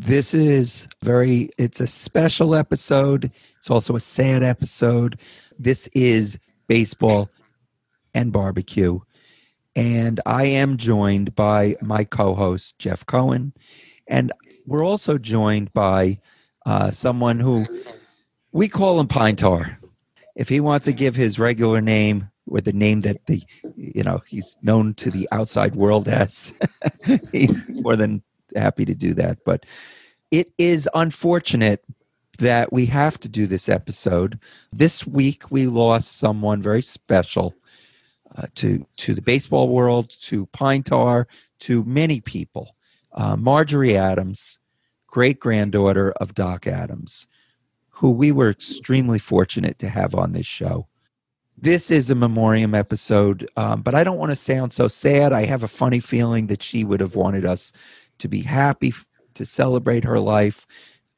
This is it's a special episode. It's also a sad episode. This is baseball and barbecue. And I am joined by my co-host, Jeff Cohen. And we're also joined by someone who we call him Pine Tar. If he wants to give his regular name or the name that he's known to the outside world as, he's more than happy to do that. But it is unfortunate that we have to do this episode. This week we lost someone very special to the baseball world, to Pine Tar, to many people. Marjorie Adams, great-granddaughter of Doc Adams, who we were extremely fortunate to have on this show. This is a memoriam episode, but I don't want to sound so sad. I have a funny feeling that she would have wanted us to be happy to celebrate her life.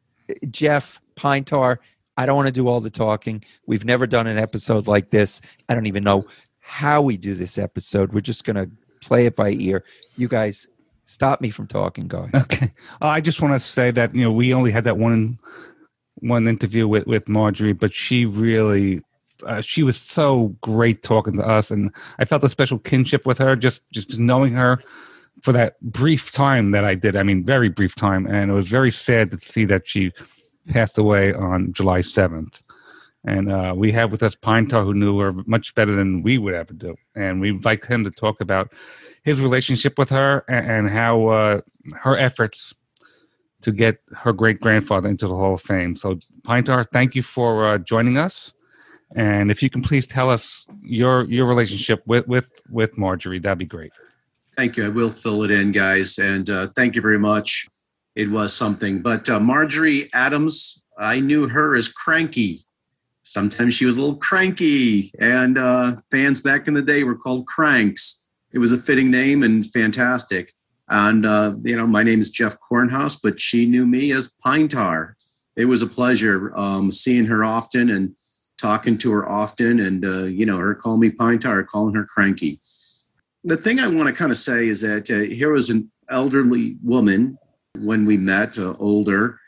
Jeff, Pine Tar, I don't want to do all the talking. We've never done an episode like this. I don't even know how we do this episode. We're just going to play it by ear. You guys stop me from talking. Go ahead. Okay. I just want to say that, we only had that one interview with Marjorie, but she really, she was so great talking to us. And I felt a special kinship with her, just knowing her for that brief time that I did. I mean, very brief time. And it was very sad to see that she passed away on July 7th. And we have with us Pine Tar, who knew her much better than we would ever do. And we'd like him to talk about his relationship with her and how her efforts to get her great-grandfather into the Hall of Fame. So, Pine Tar, thank you for joining us. And if you can please tell us your relationship with Marjorie, that'd be great. Thank you. I will fill it in, guys. And thank you very much. It was something. But Marjorie Adams, I knew her as Cranky. Sometimes she was a little cranky, and fans back in the day were called Cranks. It was a fitting name and fantastic. And, my name is Jeff Cornhouse, but she knew me as Pine Tar. It was a pleasure seeing her often and talking to her often, and, her calling me Pine Tar, calling her Cranky. The thing I want to kind of say is that here was an elderly woman when we met, older,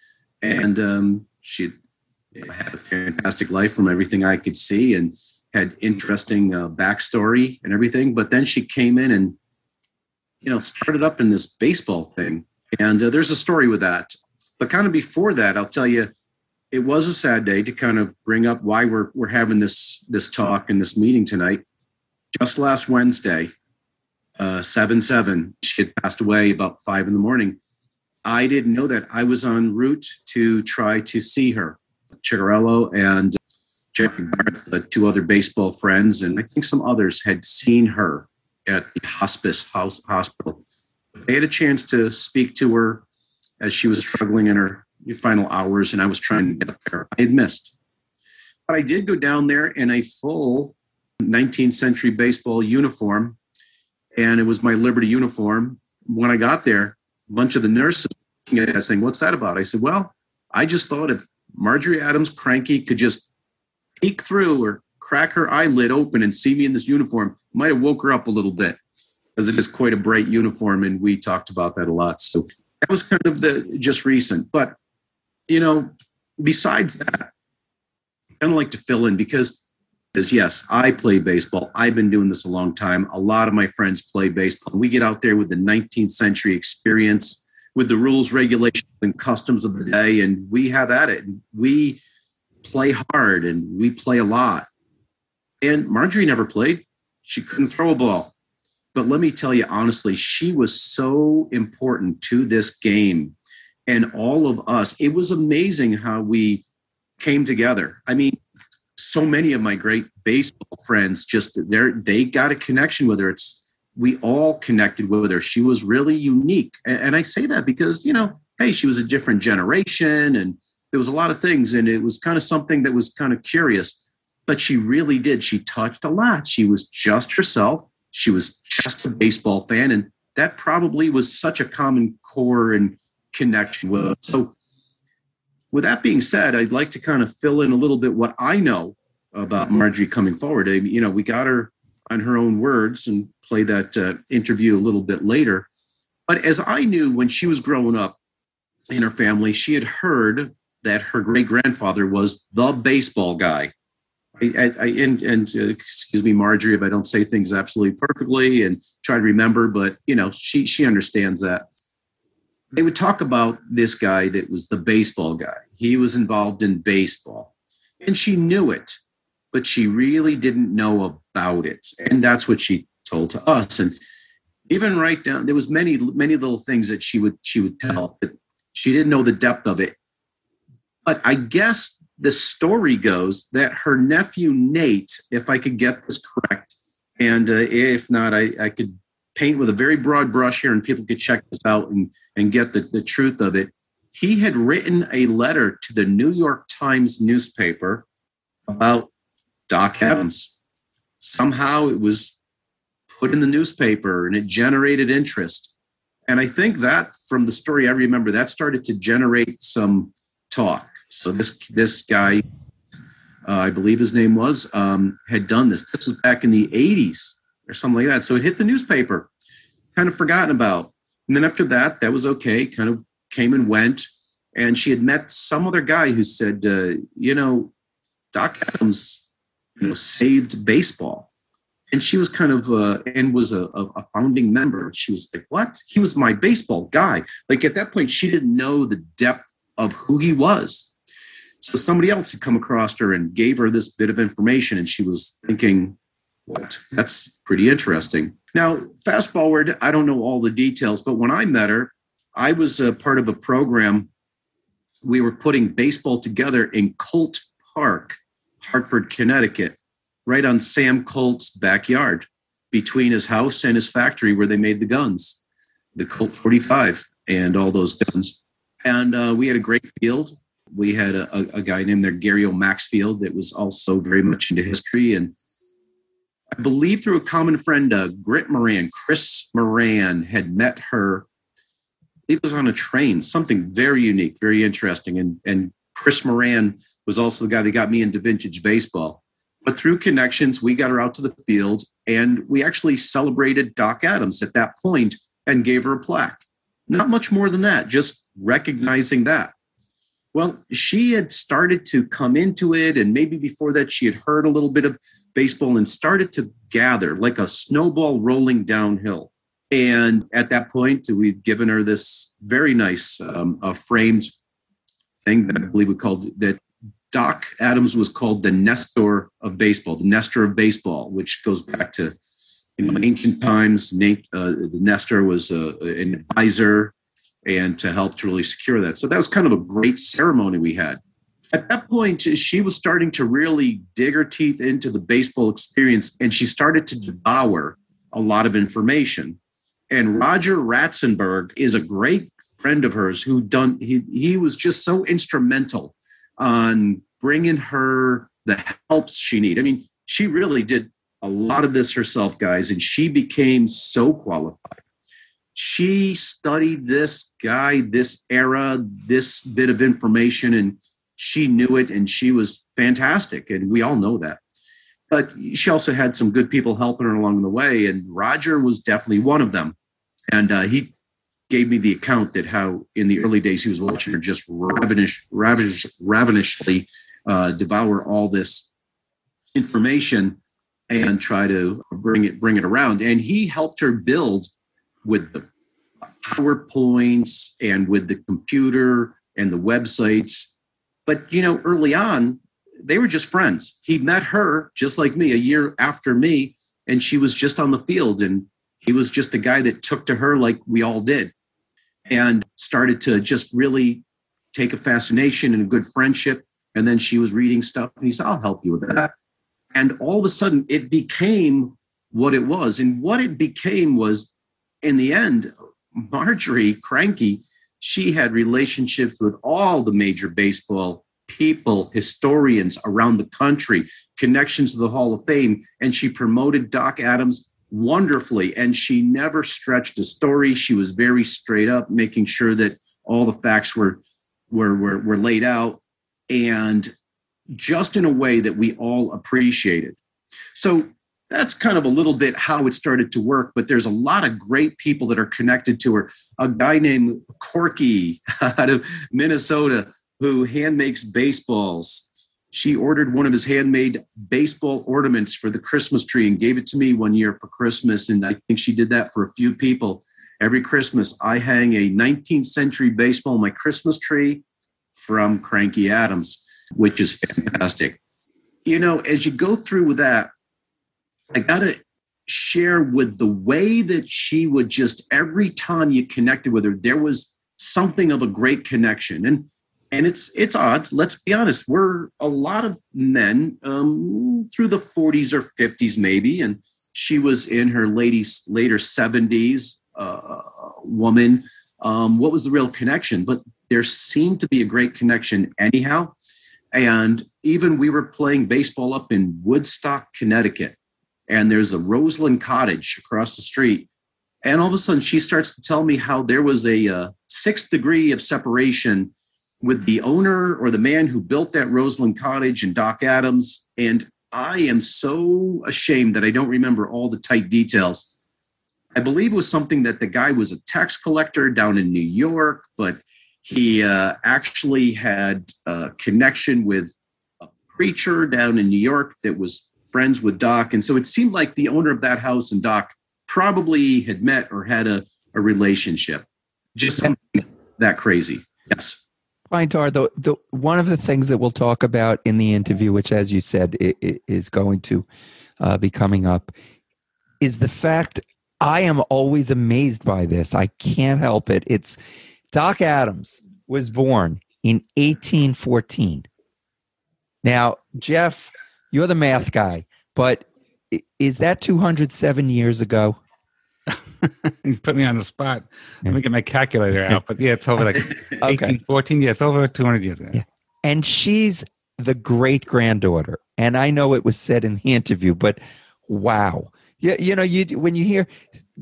and she had a fantastic life from everything I could see and had interesting backstory and everything. But then she came in and, started up in this baseball thing. And there's a story with that. But kind of before that, I'll tell you, it was a sad day to kind of bring up why we're having this talk and this meeting tonight. Just last Wednesday, 7/7, she had passed away about 5 a.m. I didn't know that. I was en route to try to see her. Chigarello and Jeffrey Garth, 2 other baseball friends, and I think some others had seen her at the hospital. They had a chance to speak to her as she was struggling in her final hours, and I was trying to get up there. I had missed. But I did go down there in a full 19th century baseball uniform, and it was my Liberty uniform. When I got there, a bunch of the nurses were looking at it saying, "What's that about?" I said, "Well, I just thought if Marjorie Adams Cranky could just peek through or crack her eyelid open and see me in this uniform, might have woke her up a little bit, because it is quite a bright uniform." And we talked about that a lot. So that was kind of just recent. But, besides that, I kind of like to fill in because, yes, I play baseball. I've been doing this a long time. A lot of my friends play baseball. We get out there with the 19th century experience, with the rules, regulations, and customs of the day, and we have at it. We play hard, and we play a lot. And Marjorie never played. She couldn't throw a ball. But let me tell you, honestly, she was so important to this game. And all of us, it was amazing how we came together. I mean, so many of my great baseball friends, they got a connection with her. We all connected with her. She was really unique. And I say that because, hey, she was a different generation and there was a lot of things. And it was kind of something that was kind of curious, but she really did. She touched a lot. She was just herself. She was just a baseball fan. And that probably was such a common core and connection with us. So with that being said, I'd like to kind of fill in a little bit what I know about Marjorie coming forward. We got her on her own words and play that interview a little bit later. But as I knew when she was growing up, in her family, she had heard that her great-grandfather was the baseball guy. Excuse me, Marjorie, if I don't say things absolutely perfectly and try to remember, but she understands that. They would talk about this guy that was the baseball guy. He was involved in baseball, and she knew it, but she really didn't know about it. And that's what she told to us. And even right down, there was many little things that she would tell, but she didn't know the depth of it. But I guess the story goes that her nephew Nate, if I could get this correct, and if not, I could paint with a very broad brush here and people could check this out and get the truth of it. He had written a letter to the New York Times newspaper about Doc Adams. Somehow it was put in the newspaper and it generated interest. And I think that from the story I remember, that started to generate some talk. So this guy, I believe his name was, had done this. This was back in the 80s or something like that. So it hit the newspaper, kind of forgotten about. And then after that was okay, kind of came and went. And she had met some other guy who said, Doc Adams, saved baseball. And she was kind of, and was a founding member. She was like, what? He was my baseball guy. Like at that point, she didn't know the depth of who he was. So somebody else had come across her and gave her this bit of information. And she was thinking, what? That's pretty interesting. Now, fast forward, I don't know all the details, but when I met her, I was a part of a program. We were putting baseball together in Colt Park, Hartford, Connecticut, right on Sam Colt's backyard, between his house and his factory where they made the guns, the Colt 45 and all those guns. And we had a great field. We had a guy named there, Gary O. Maxfield, that was also very much into history. And I believe through a common friend, Chris Moran had met her. It was on a train, something very unique, very interesting. And Chris Moran was also the guy that got me into vintage baseball. But through connections, we got her out to the field, and we actually celebrated Doc Adams at that point and gave her a plaque. Not much more than that, just recognizing that. Well, she had started to come into it, and maybe before that she had heard a little bit of baseball and started to gather like a snowball rolling downhill. And at that point, we'd given her this very nice framed thing that I believe we called that Doc Adams was called the Nestor of baseball, the Nestor of baseball, which goes back to ancient times. The Nestor was an advisor and to help to really secure that. So that was kind of a great ceremony we had. At that point, she was starting to really dig her teeth into the baseball experience, and she started to devour a lot of information. And Roger Ratzenberg is a great friend of hers he was just so instrumental on bringing her the helps she needed. I mean, she really did a lot of this herself, guys, and she became so qualified. She studied this guy, this era, this bit of information, and she knew it, and she was fantastic, and we all know that. But she also had some good people helping her along the way, and Roger was definitely one of them. And he gave me the account that how in the early days he was watching her just ravenously devour all this information and try to bring it around. And he helped her build with the PowerPoints and with the computer and the websites. But, early on, they were just friends. He met her just like me a year after me, and she was just on the field. And he was just a guy that took to her like we all did and started to just really take a fascination and a good friendship. And then she was reading stuff and he said, I'll help you with that. And all of a sudden it became what it was. And what it became was, in the end, Marjorie Kranke, she had relationships with all the major baseball people, historians around the country, connections to the Hall of Fame. And she promoted Doc Adams wonderfully. And she never stretched a story. She was very straight up, making sure that all the facts were laid out, and just in a way that we all appreciated. So that's kind of a little bit how it started to work. But there's a lot of great people that are connected to her. A guy named Corky out of Minnesota who hand makes baseballs. She ordered one of his handmade baseball ornaments for the Christmas tree and gave it to me one year for Christmas. And I think she did that for a few people. Every Christmas, I hang a 19th century baseball on my Christmas tree from Cranky Adams, which is fantastic. You know, as you go through with that, I got to share with the way that she would just, every time you connected with her, there was something of a great connection. And it's odd. Let's be honest. We're a lot of men through the 40s or 50s, maybe. And she was in her later 70s, woman. What was the real connection? But there seemed to be a great connection anyhow. And even we were playing baseball up in Woodstock, Connecticut. And there's a Roseland Cottage across the street. And all of a sudden, she starts to tell me how there was a 6th degree of separation with the owner or the man who built that Roseland Cottage and Doc Adams. And I am so ashamed that I don't remember all the tight details. I believe it was something that the guy was a tax collector down in New York, but he actually had a connection with a preacher down in New York that was friends with Doc. And so it seemed like the owner of that house and Doc probably had met or had a relationship. Just something that crazy. Yes. Brian Tarr, the one of the things that we'll talk about in the interview, which, as you said, is going to be coming up, is the fact I am always amazed by this. I can't help it. It's Doc Adams was born in 1814. Now, Jeff, you're the math guy, but is that 207 years ago? He's put me on the spot. Let me get my calculator out. But yeah, it's over like 1814. Yeah, it's over 200 years ago. Yeah. And she's the great-granddaughter. And I know it was said in the interview, but wow. Yeah, you know, when you hear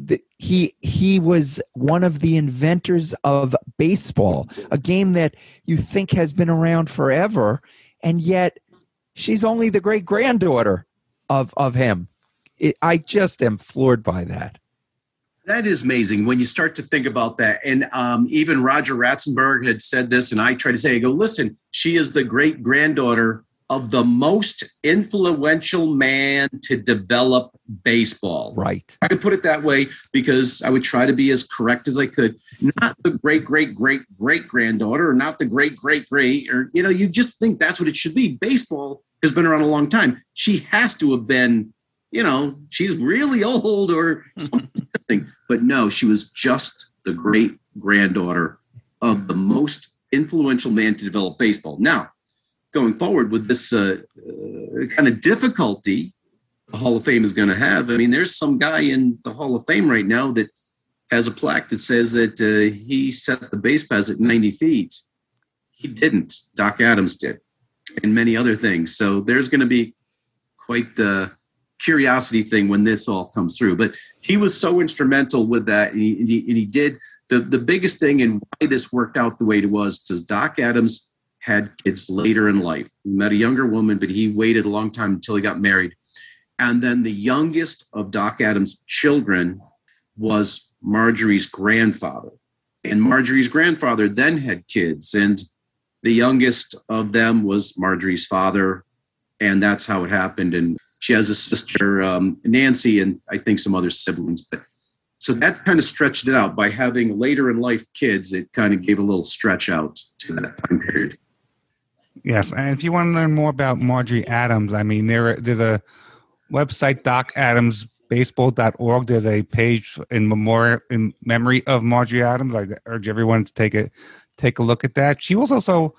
he was one of the inventors of baseball, a game that you think has been around forever, and yet she's only the great-granddaughter of him. I just am floored by that. That is amazing when you start to think about that. And even Roger Ratzenberg had said this, and I try to say, I go, listen, she is the great-granddaughter of the most influential man to develop baseball. Right. I could put it that way because I would try to be as correct as I could. Not the great-great-great-great-granddaughter, or not the great-great-great, or, you know, you just think that's what it should be. Baseball has been around a long time. She has to have been, you know, she's really old or something. But no, she was just the great-granddaughter of the most influential man to develop baseball. Now, going forward with this kind of difficulty the Hall of Fame is going to have, I mean, there's some guy in the Hall of Fame right now that has a plaque that says that he set the base paths at 90 feet. He didn't. Doc Adams did, and many other things. So there's going to be quite the curiosity thing when this all comes through. But he was so instrumental with that, and he did. The biggest thing and why this worked out the way it was, because Doc Adams had kids later in life. He met a younger woman, but he waited a long time until he got married. And then the youngest of Doc Adams' children was Marjorie's grandfather. And Marjorie's grandfather then had kids. And the youngest of them was Marjorie's father. And that's how it happened. And she has a sister, Nancy, and I think some other siblings. But so that kind of stretched it out. By having later in life kids, it kind of gave a little stretch out to that time period. Yes, and if you want to learn more about Marjorie Adams, I mean, there's a website, docadamsbaseball.org. There's a page in memory of Marjorie Adams. I urge everyone to take a look at that. She was also,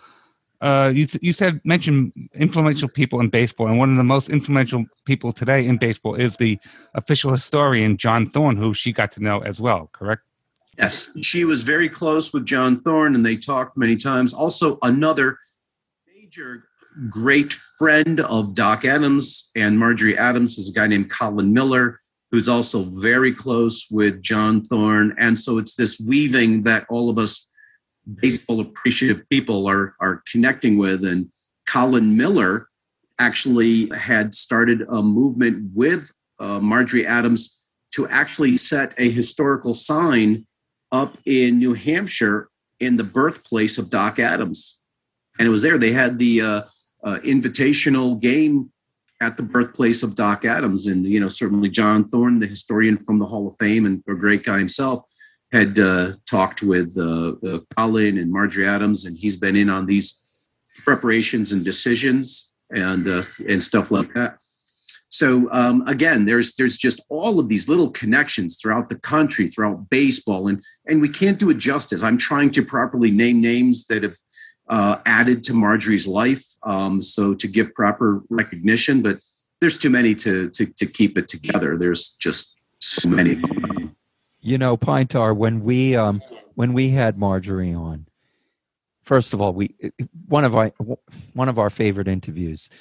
you mentioned influential people in baseball, and one of the most influential people today in baseball is the official historian John Thorne, who she got to know as well, correct? Yes, she was very close with John Thorne, and they talked many times. Also, another major great friend of Doc Adams and Marjorie Adams is a guy named Colin Miller, who's also very close with John Thorne. And so it's this weaving that all of us baseball appreciative people are connecting with. And Colin Miller actually had started a movement with Marjorie Adams to actually set a historical sign up in New Hampshire in the birthplace of Doc Adams. And it was there. They had the invitational game at the birthplace of Doc Adams. And, certainly John Thorne, the historian from the Hall of Fame and a great guy himself, had talked with Colin and Marjorie Adams, and he's been in on these preparations and decisions and stuff like that. So again, there's just all of these little connections throughout the country, throughout baseball, and we can't do it justice. I'm trying to properly name names that have added to Marjorie's life, so to give proper recognition. But there's too many to keep it together. There's just so many. Pine Tar, when we had Marjorie on, first of all, one of our favorite interviews.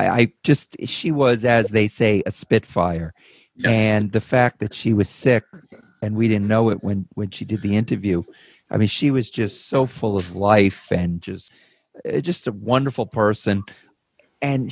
She was, as they say, a spitfire. Yes. And the fact that she was sick and we didn't know it when she did the interview. I mean, she was just so full of life and just a wonderful person. And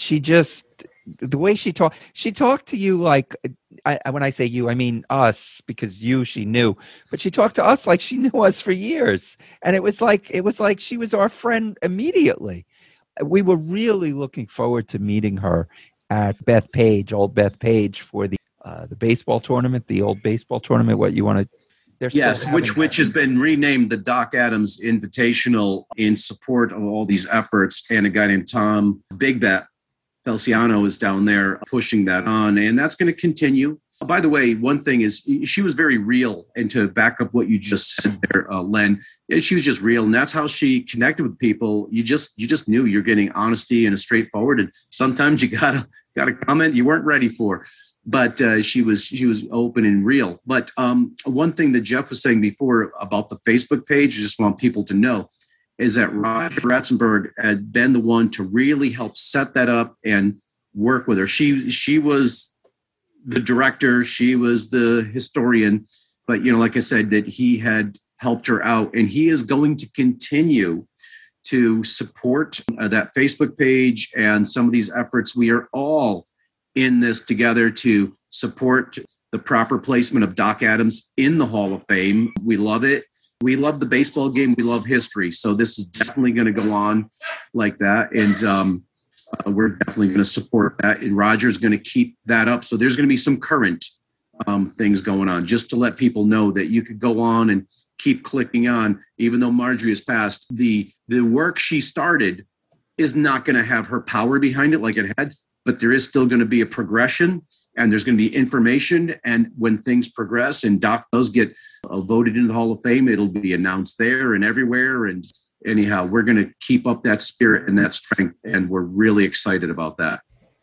the way she talked to you like, when I say you, I mean us, because she knew, but she talked to us like she knew us for years. And it was like she was our friend immediately. We were really looking forward to meeting her at old Beth Page, for the baseball tournament, the old baseball tournament. What you want to? Yes, which has been renamed the Doc Adams Invitational in support of all these efforts. And a guy named Tom Big Bet Feliciano is down there pushing that on, and that's going to continue. By the way, one thing is she was very real, and to back up what you just said there, Len, she was just real, and that's how she connected with people. You just knew you're getting honesty and a straightforward, and sometimes you gotta comment you weren't ready for. But she was open and real. But one thing that Jeff was saying before about the Facebook page, I just want people to know, is that Roger Ratzenberg had been the one to really help set that up and work with her. She was the director, she was the historian, but like I said, that he had helped her out, and he is going to continue to support that Facebook page and some of these efforts. We are all in this together to support the proper placement of Doc Adams in the Hall of Fame. We love it. We love the baseball game. We love history. So this is definitely going to go on like that. And we're definitely going to support that. And Roger's going to keep that up. So there's going to be some current things going on, just to let people know that you could go on and keep clicking on. Even though Marjorie has passed, the work she started is not going to have her power behind it like it had, but there is still going to be a progression, and there's going to be information. And when things progress and Doc does get voted into the Hall of Fame, it'll be announced there and everywhere. And anyhow, we're going to keep up that spirit and that strength, and we're really excited about that.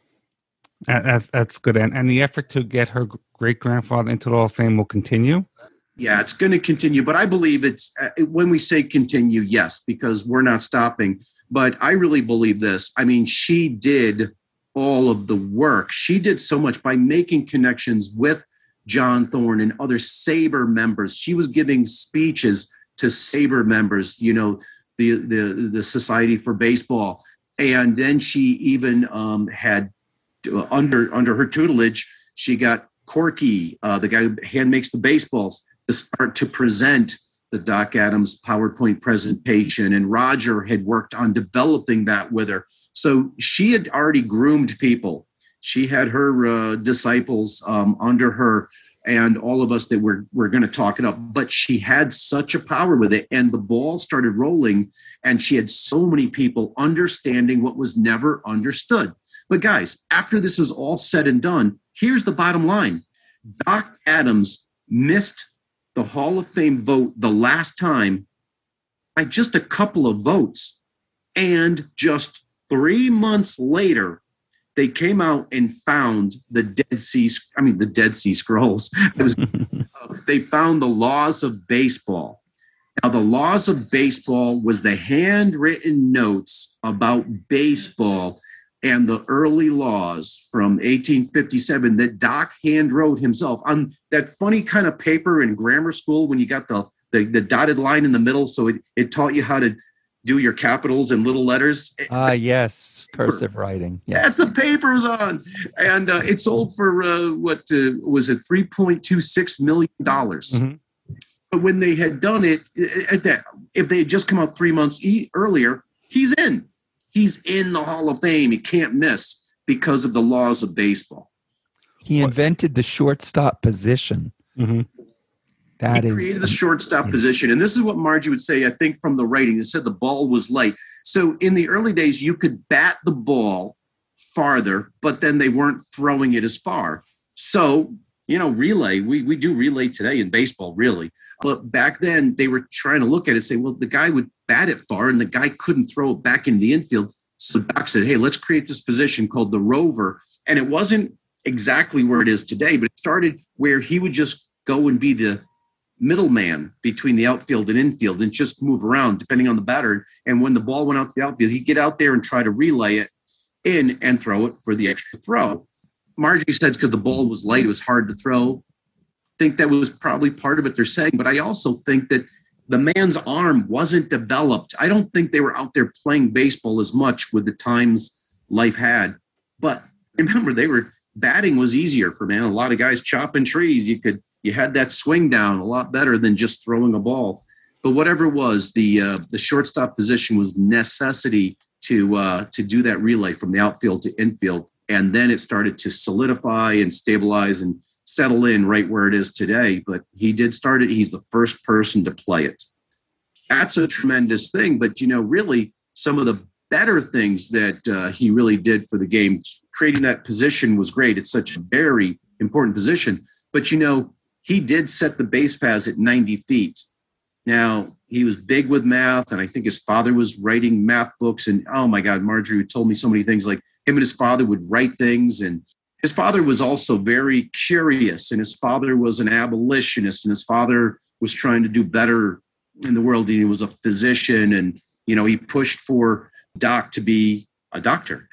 That's good. And the effort to get her great-grandfather into the Hall of Fame will continue? Yeah, it's going to continue. But I believe it's, when we say continue, yes, because we're not stopping. But I really believe this. I mean, she did all of the work. She did so much by making connections with John Thorne and other SABR members. She was giving speeches to SABR members, the Society for Baseball. And then she even had, under her tutelage, she got Corky, the guy who hand makes the baseballs, to start to present the Doc Adams PowerPoint presentation. And Roger had worked on developing that with her. So she had already groomed people. She had her disciples under her, and all of us that we're going to talk it up. But she had such a power with it, and the ball started rolling, and she had so many people understanding what was never understood. But guys, after this is all said and done, here's the bottom line. Doc Adams missed the Hall of Fame vote the last time by just a couple of votes. And just 3 months later, they came out and found the Dead Sea Scrolls. They found the laws of baseball. Now, the laws of baseball was the handwritten notes about baseball and the early laws from 1857 that Doc hand wrote himself on that funny kind of paper in grammar school when you got the dotted line in the middle. So it taught you how to do your capitals in little letters. Yes, cursive writing. Yes. That's the paper's on, and it sold for what was it, $3.26 million. Mhm. But when they had done it, if they had just come out 3 months earlier, he's in. He's in the Hall of Fame. He can't miss because of the laws of baseball. He invented the shortstop position. Mm-hmm. He created the shortstop position. And this is what Margie would say, I think, from the writing. It said the ball was light. So in the early days, you could bat the ball farther, but then they weren't throwing it as far. So, relay, we do relay today in baseball, really. But back then, they were trying to look at it and say, well, the guy would bat it far and the guy couldn't throw it back in the infield. So Doc said, hey, let's create this position called the rover. And it wasn't exactly where it is today, but it started where he would just go and be the middleman between the outfield and infield and just move around depending on the batter. And when the ball went out to the outfield, he'd get out there and try to relay it in and throw it for the extra throw. Margie said because the ball was light, it was hard to throw. I think that was probably part of it they're saying, but I also think that the man's arm wasn't developed. I don't think they were out there playing baseball as much with the times life had. But remember, batting was easier for a lot of guys chopping trees. You had that swing down a lot better than just throwing a ball. But whatever it was, the shortstop position was necessity to do that relay from the outfield to infield. And then it started to solidify and stabilize and settle in right where it is today. But he did start it. He's the first person to play it. That's a tremendous thing. But, really some of the better things that he really did for the game, creating that position was great. It's such a very important position. But, he did set the base paths at 90 feet. Now, he was big with math, and I think his father was writing math books. And, oh, my God, Marjorie told me so many things, like him and his father would write things. And his father was also very curious, and his father was an abolitionist, and his father was trying to do better in the world. And he was a physician, and, he pushed for Doc to be a doctor,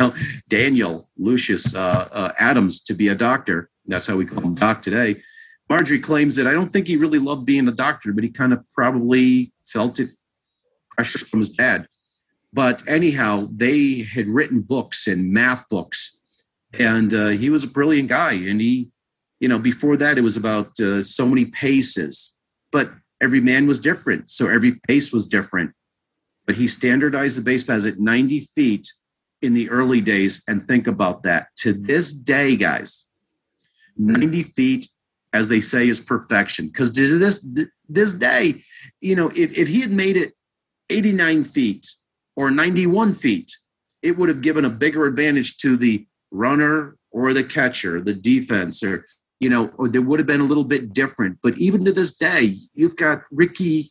Daniel Lucius Adams to be a doctor. That's how we call him Doc today. Marjorie claims that I don't think he really loved being a doctor, but he kind of probably felt it pressure from his dad. But anyhow, they had written books and math books, and he was a brilliant guy. And he, before that, it was about so many paces, but every man was different. So every pace was different. But he standardized the base paths at 90 feet in the early days. And think about that. To this day, guys, 90 feet, as they say, is perfection. Because to this day, if he had made it 89 feet or 91 feet, it would have given a bigger advantage to the runner or the catcher, the defense, or there would have been a little bit different. But even to this day, you've got Ricky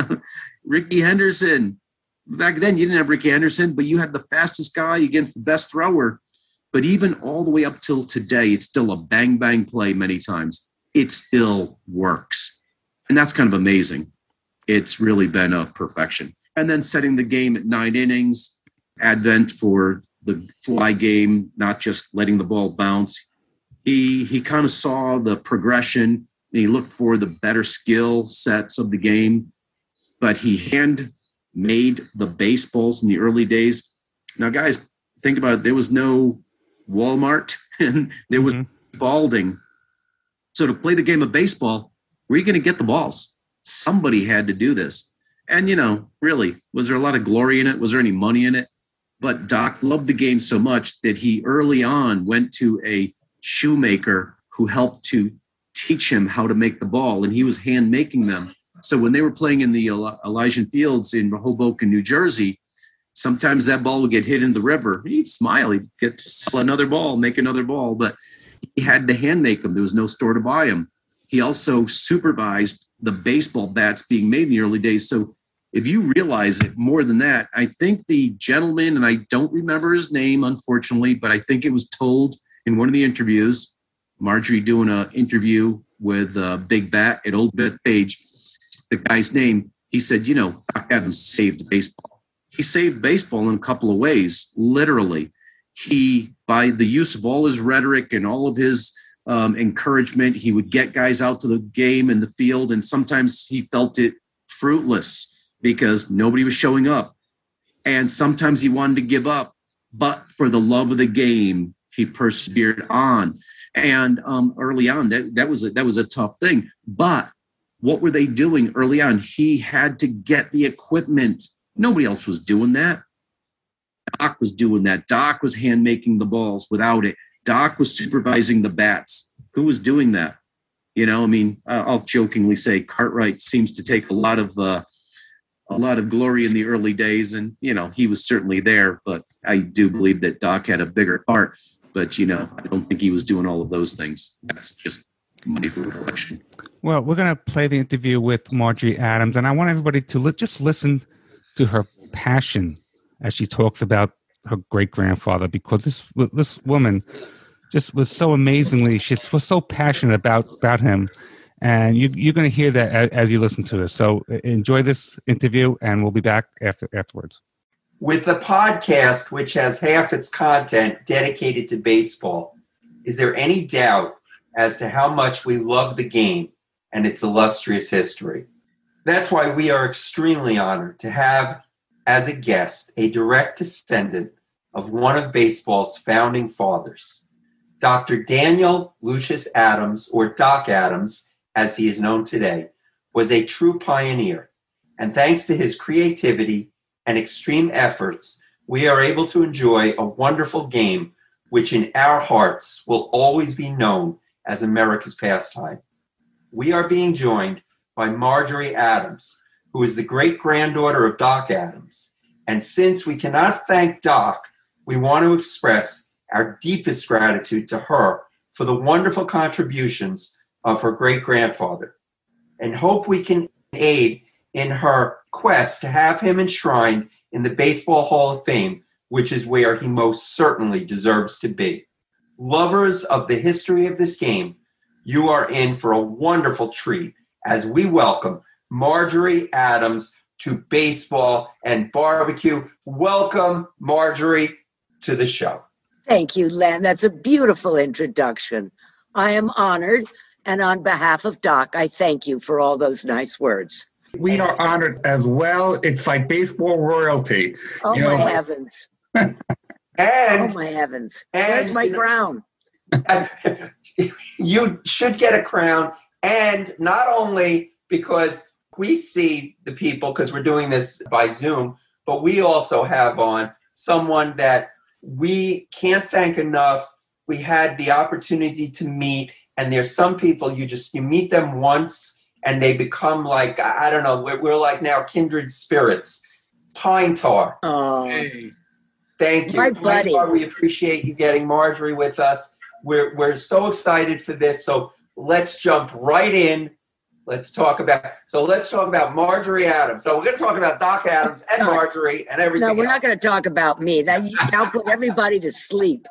Henderson. Back then, you didn't have Ricky Henderson, but you had the fastest guy against the best thrower. But even all the way up till today, it's still a bang play many times. It still works. And that's kind of amazing. It's really been a perfection. And then setting the game at 9 innings, advent for the fly game, not just letting the ball bounce. He kind of saw the progression, and he looked for the better skill sets of the game. But he handmade the baseballs in the early days. Now, guys, think about it. There was no Walmart, and there was Spalding. So to play the game of baseball, where are you going to get the balls? Somebody had to do this. And, really, was there a lot of glory in it? Was there any money in it? But Doc loved the game so much that he early on went to a shoemaker who helped to teach him how to make the ball, and he was hand making them. So when they were playing in the Elysian Fields in Hoboken, New Jersey, sometimes that ball would get hit in the river. He'd smile. He'd get to sell another ball, make another ball. But he had to hand make them. There was no store to buy them. He also supervised the baseball bats being made in the early days. So if you realize it more than that, I think the gentleman, and I don't remember his name, unfortunately, but I think it was told in one of the interviews, Marjorie doing an interview with Big Bat at Old Bethpage, the guy's name, he said, Doc Adams saved baseball. He saved baseball in a couple of ways, literally. He, by the use of all his rhetoric and all of his encouragement, he would get guys out to the game in the field, and sometimes he felt it fruitless. because nobody was showing up. And sometimes he wanted to give up, but for the love of the game, he persevered on. And early on, that was a tough thing. But what were they doing early on? He had to get the equipment. Nobody else was doing that. Doc was doing that. Doc was hand making the balls without it. Doc was supervising the bats. Who was doing that? I'll jokingly say Cartwright seems to take a lot of glory in the early days, and he was certainly there. But I do believe that Doc had a bigger part. But I don't think he was doing all of those things. That's just my recollection. Well, we're going to play the interview with Marjorie Adams, and I want everybody to just listen to her passion as she talks about her great-grandfather, because this woman just was so amazingly, she was so passionate about him, and you're going to hear that as you listen to this. So enjoy this interview, and we'll be back afterwards. With the podcast, which has half its content dedicated to baseball, is there any doubt as to how much we love the game and its illustrious history? That's why we are extremely honored to have as a guest a direct descendant of one of baseball's founding fathers. Dr. Daniel Lucius Adams, or Doc Adams, as he is known today, was a true pioneer. And thanks to his creativity and extreme efforts, we are able to enjoy a wonderful game which in our hearts will always be known as America's pastime. We are being joined by Marjorie Adams, who is the great-granddaughter of Doc Adams. And since we cannot thank Doc, we want to express our deepest gratitude to her for the wonderful contributions of her great-grandfather, and hope we can aid in her quest to have him enshrined in the Baseball Hall of Fame, which is where he most certainly deserves to be. Lovers of the history of this game, you are in for a wonderful treat as we welcome Marjorie Adams to Baseball and Barbecue. Welcome, Marjorie, to the show. Thank you, Len. That's a beautiful introduction. I am honored, and on behalf of Doc, I thank you for all those nice words. We are honored as well. It's like baseball royalty. Oh, my heavens. And, oh, my heavens. Where's my crown? You should get a crown. And not only because we see the people, because we're doing this by Zoom, but we also have on someone that we can't thank enough. We had the opportunity to meet, and there's some people you meet them once and they become like, I don't know, we're like now kindred spirits. Pine Tar. Oh, hey. Thank you. My buddy. Pine Tar, we appreciate you getting Marjorie with us. We're so excited for this. So let's jump right in. Let's talk about Marjorie Adams. So we're going to talk about Doc Adams and Marjorie and everything. No, we're not going to talk about me. That'll put everybody to sleep.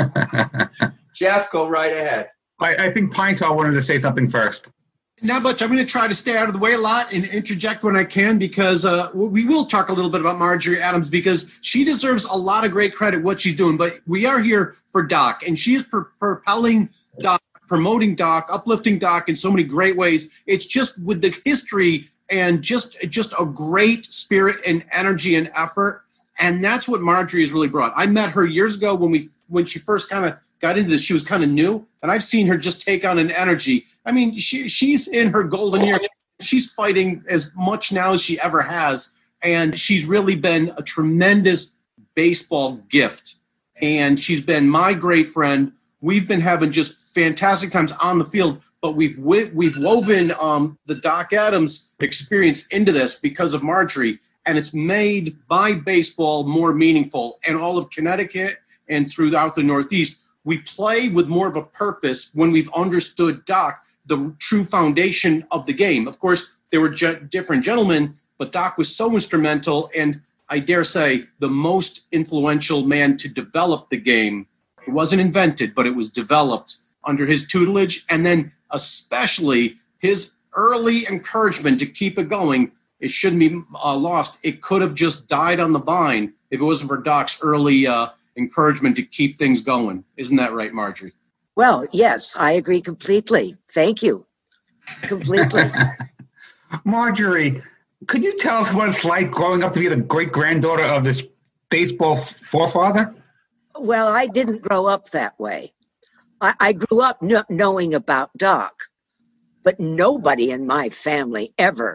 Jeff, go right ahead. I think Pine Tar wanted to say something first. Not much. I'm going to try to stay out of the way a lot and interject when I can, because we will talk a little bit about Marjorie Adams, because she deserves a lot of great credit what she's doing. But we are here for Doc, and she is propelling Doc, promoting Doc, uplifting Doc in so many great ways. It's just with the history and just a great spirit and energy and effort. And that's what Marjorie has really brought. I met her years ago when she first kind of got into this. She was kind of new, and I've seen her just take on an energy. I mean, she's in her golden year. She's fighting as much now as she ever has, and she's really been a tremendous baseball gift. And she's been my great friend. We've been having just fantastic times on the field, but we've woven the Doc Adams experience into this because of Marjorie, and it's made my baseball more meaningful. And all of Connecticut and throughout the Northeast, we play with more of a purpose when we've understood Doc, the true foundation of the game. Of course, there were different gentlemen, but Doc was so instrumental, and I dare say the most influential man to develop the game. It wasn't invented, but it was developed under his tutelage, and then especially his early encouragement to keep it going. It shouldn't be lost. It could have just died on the vine if it wasn't for Doc's early encouragement to keep things going. Isn't that right, Marjorie? Well, yes, I agree completely. Thank you. Completely. Marjorie, Could you tell us what it's like growing up to be the great-granddaughter of this baseball forefather? Well, I didn't grow up that way. I grew up knowing about Doc, but nobody in my family ever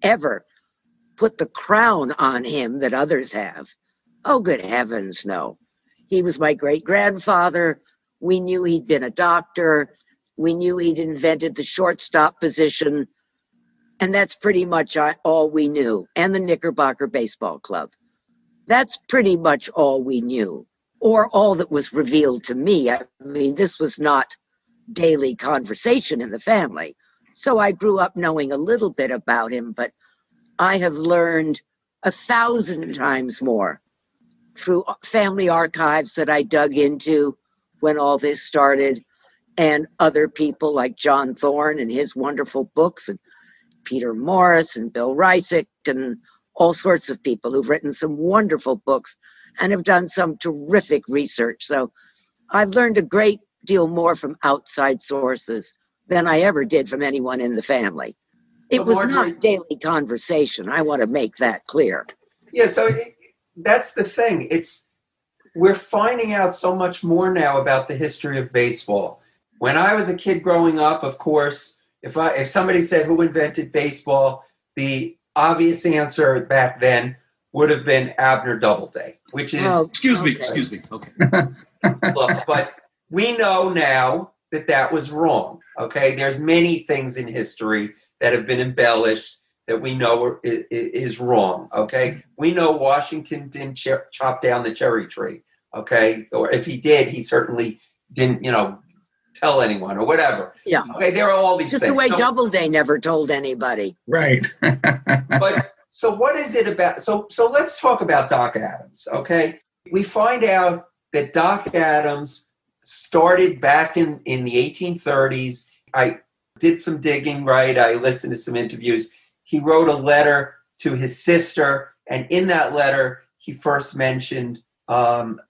put the crown on him that others have. Oh, good heavens, no. He was my great-grandfather. We knew he'd been a doctor. We knew he'd invented the shortstop position. And that's pretty much all we knew. And the Knickerbocker Baseball Club. That's pretty much all we knew, or all that was revealed to me. I mean, this was not daily conversation in the family. So I grew up knowing a little bit about him, but I have learned 1,000 times more through family archives that I dug into when all this started, and other people like John Thorne and his wonderful books, and Peter Morris and Bill Reisick, and all sorts of people who've written some wonderful books and have done some terrific research. So I've learned a great deal more from outside sources than I ever did from anyone in the family. It was not daily conversation. I want to make that clear. Yeah, so that's the thing. We're finding out so much more now about the history of baseball. When I was a kid growing up, of course, if somebody said who invented baseball, the obvious answer back then would have been Abner Doubleday, which is... Excuse me. Okay. Look, but we know now that was wrong, okay? There's many things in history that have been embellished that we know is wrong, okay? We know Washington didn't chop down the cherry tree, okay? Or if he did, he certainly didn't, tell anyone or whatever. Yeah. Okay, there are all these Just things. the way Doubleday never told anybody. Right. But so what is it about? So let's talk about Doc Adams, okay? We find out that Doc Adams started back in the 1830s. I did some digging, right? I listened to some interviews. He wrote a letter to his sister, and in that letter, he first mentioned the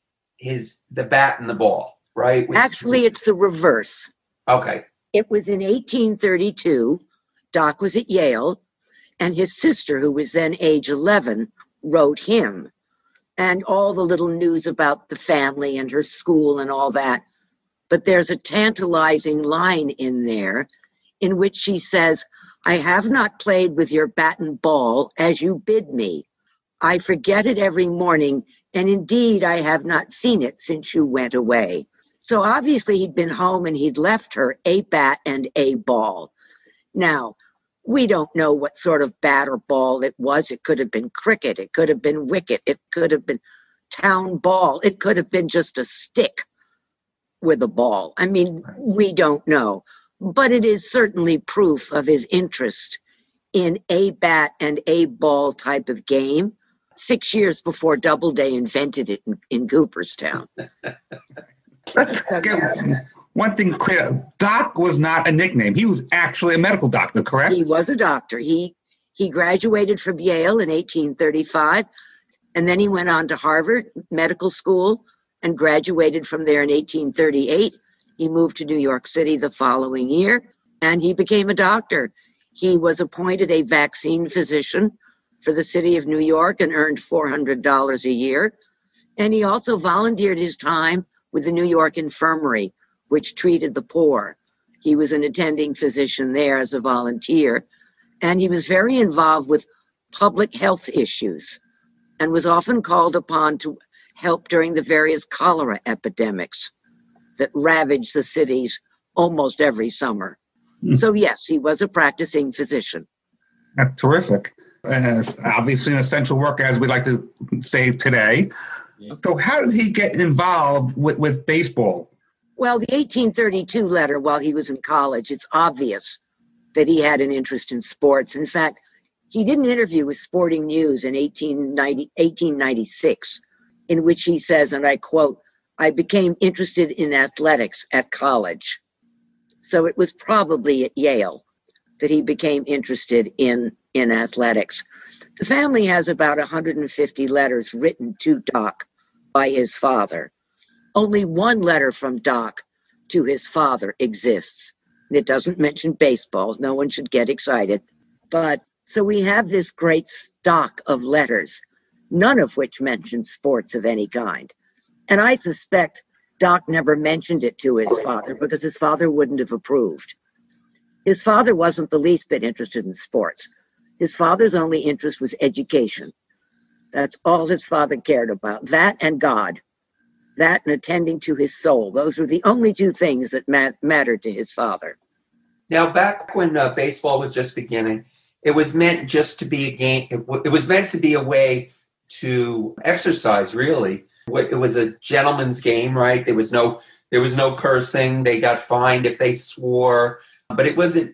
bat and the ball. Right? Actually, it's the reverse. Okay. It was in 1832. Doc was at Yale, and his sister, who was then age 11, wrote him. And all the little news about the family and her school and all that. But there's a tantalizing line in there in which she says, "I have not played with your bat and ball as you bid me. I forget it every morning, and indeed I have not seen it since you went away." So obviously he'd been home and he'd left her a bat and a ball. Now, we don't know what sort of bat or ball it was. It could have been cricket. It could have been wicket. It could have been town ball. It could have been just a stick with a ball. I mean, we don't know. But it is certainly proof of his interest in a bat and a ball type of game 6 years before Doubleday invented it in Cooperstown. Let's get one thing clear. Doc was not a nickname. He was actually a medical doctor, correct? He was a doctor. He graduated from Yale in 1835, and then he went on to Harvard Medical School and graduated from there in 1838. He moved to New York City the following year, and he became a doctor. He was appointed a vaccine physician for the city of New York and earned $400 a year. And he also volunteered his time with the New York Infirmary, which treated the poor. He was an attending physician there as a volunteer, and he was very involved with public health issues and was often called upon to help during the various cholera epidemics that ravaged the cities almost every summer. So yes, he was a practicing physician. That's terrific. And it's obviously an essential worker, as we like to say today. So how did he get involved with baseball? Well, the 1832 letter while he was in college, it's obvious that he had an interest in sports. In fact, he did an interview with Sporting News in 1896, in which he says, and I quote, "I became interested in athletics at college." So it was probably at Yale that he became interested in athletics. The family has about 150 letters written to Doc by his father. Only one letter from Doc to his father exists. It doesn't mention baseball. No one should get excited. But So we have this great stock of letters, none of which mention sports of any kind. And I suspect Doc never mentioned it to his father because his father wouldn't have approved. His father wasn't the least bit interested in sports. His father's only interest was education. That's all his father cared about. That and God. That and attending to his soul. Those were the only two things that mattered to his father. Now, back when baseball was just beginning, it was meant just to be a game. It was meant to be a way to exercise, really. It was a gentleman's game, right? There was no cursing. They got fined if they swore. But it wasn't.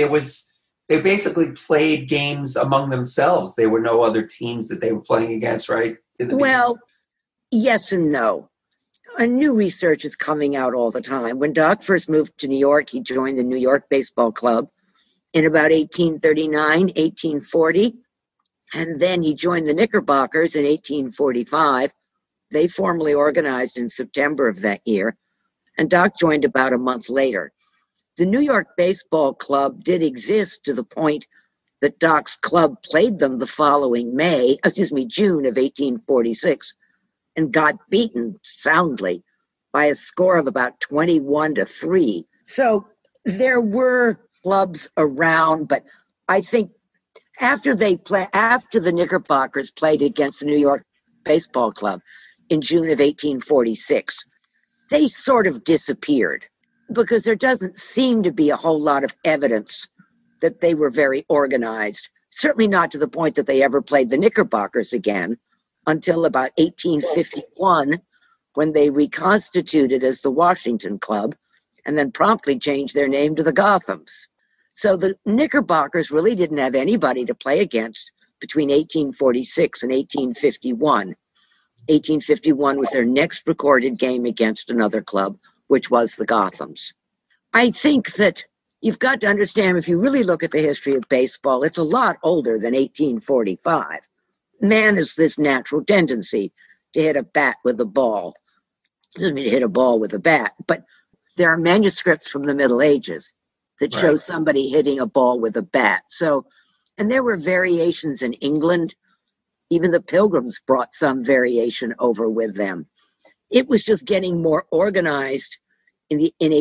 They basically played games among themselves. There were no other teams that they were playing against, right? Well, yes and no. A new research is coming out all the time. When Doc first moved to New York, he joined the New York Baseball Club in about 1839, 1840. And then he joined the Knickerbockers in 1845. They formally organized in September of that year. And Doc joined about a month later. The New York Baseball Club did exist to the point that Doc's club played them the following June of 1846, and got beaten soundly by a score of about 21-3. So there were clubs around, but I think after the Knickerbockers played against the New York Baseball Club in June of 1846, they sort of disappeared because there doesn't seem to be a whole lot of evidence that they were very organized, certainly not to the point that they ever played the Knickerbockers again until about 1851, when they reconstituted as the Washington Club and then promptly changed their name to the Gothams. So the Knickerbockers really didn't have anybody to play against between 1846 and 1851. 1851 was their next recorded game against another club, which was the Gothams. I think that you've got to understand, if you really look at the history of baseball, it's a lot older than 1845. Man has this natural tendency to hit a bat with a ball. Doesn't mean to hit a ball with a bat, but there are manuscripts from the Middle Ages that show somebody hitting a ball with a bat. So, and there were variations in England. Even the Pilgrims brought some variation over with them. It was just getting more organized in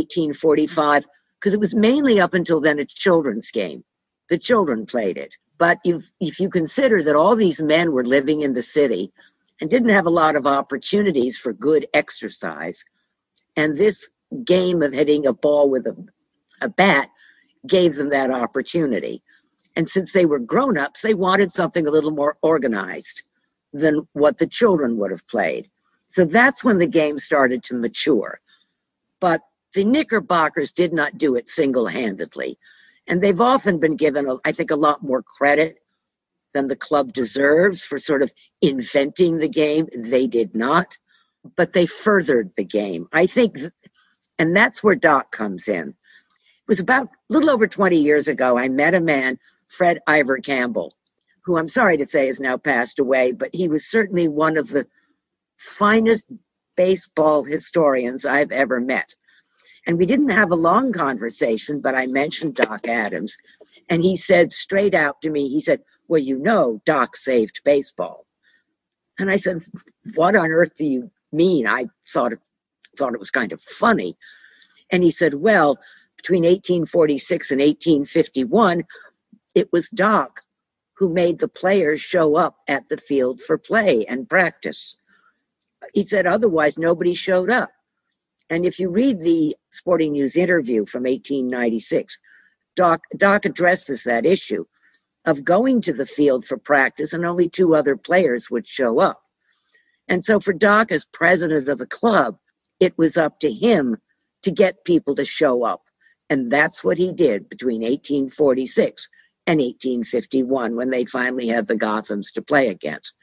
1845 because it was mainly up until then a children's game. The children played it. But if you consider that all these men were living in the city and didn't have a lot of opportunities for good exercise, and this game of hitting a ball with a bat gave them that opportunity. And since they were grown-ups, they wanted something a little more organized than what the children would have played. So that's when the game started to mature. But the Knickerbockers did not do it single-handedly. And they've often been given, I think, a lot more credit than the club deserves for sort of inventing the game. They did not, but they furthered the game. I think, and that's where Doc comes in. It was about a little over 20 years ago, I met a man, Fred Ivor Campbell, who I'm sorry to say has now passed away, but he was certainly one of the finest baseball historians I've ever met. And we didn't have a long conversation, but I mentioned Doc Adams. And he said straight out to me, he said, well, you know, Doc saved baseball. And I said, what on earth do you mean? I thought it was kind of funny. And he said, well, between 1846 and 1851, it was Doc who made the players show up at the field for play and practice. He said, otherwise, nobody showed up. And if you read the Sporting News interview from 1896, Doc addresses that issue of going to the field for practice and only two other players would show up. And so for Doc, as president of the club, it was up to him to get people to show up. And that's what he did between 1846 and 1851 when they finally had the Gothams to play against.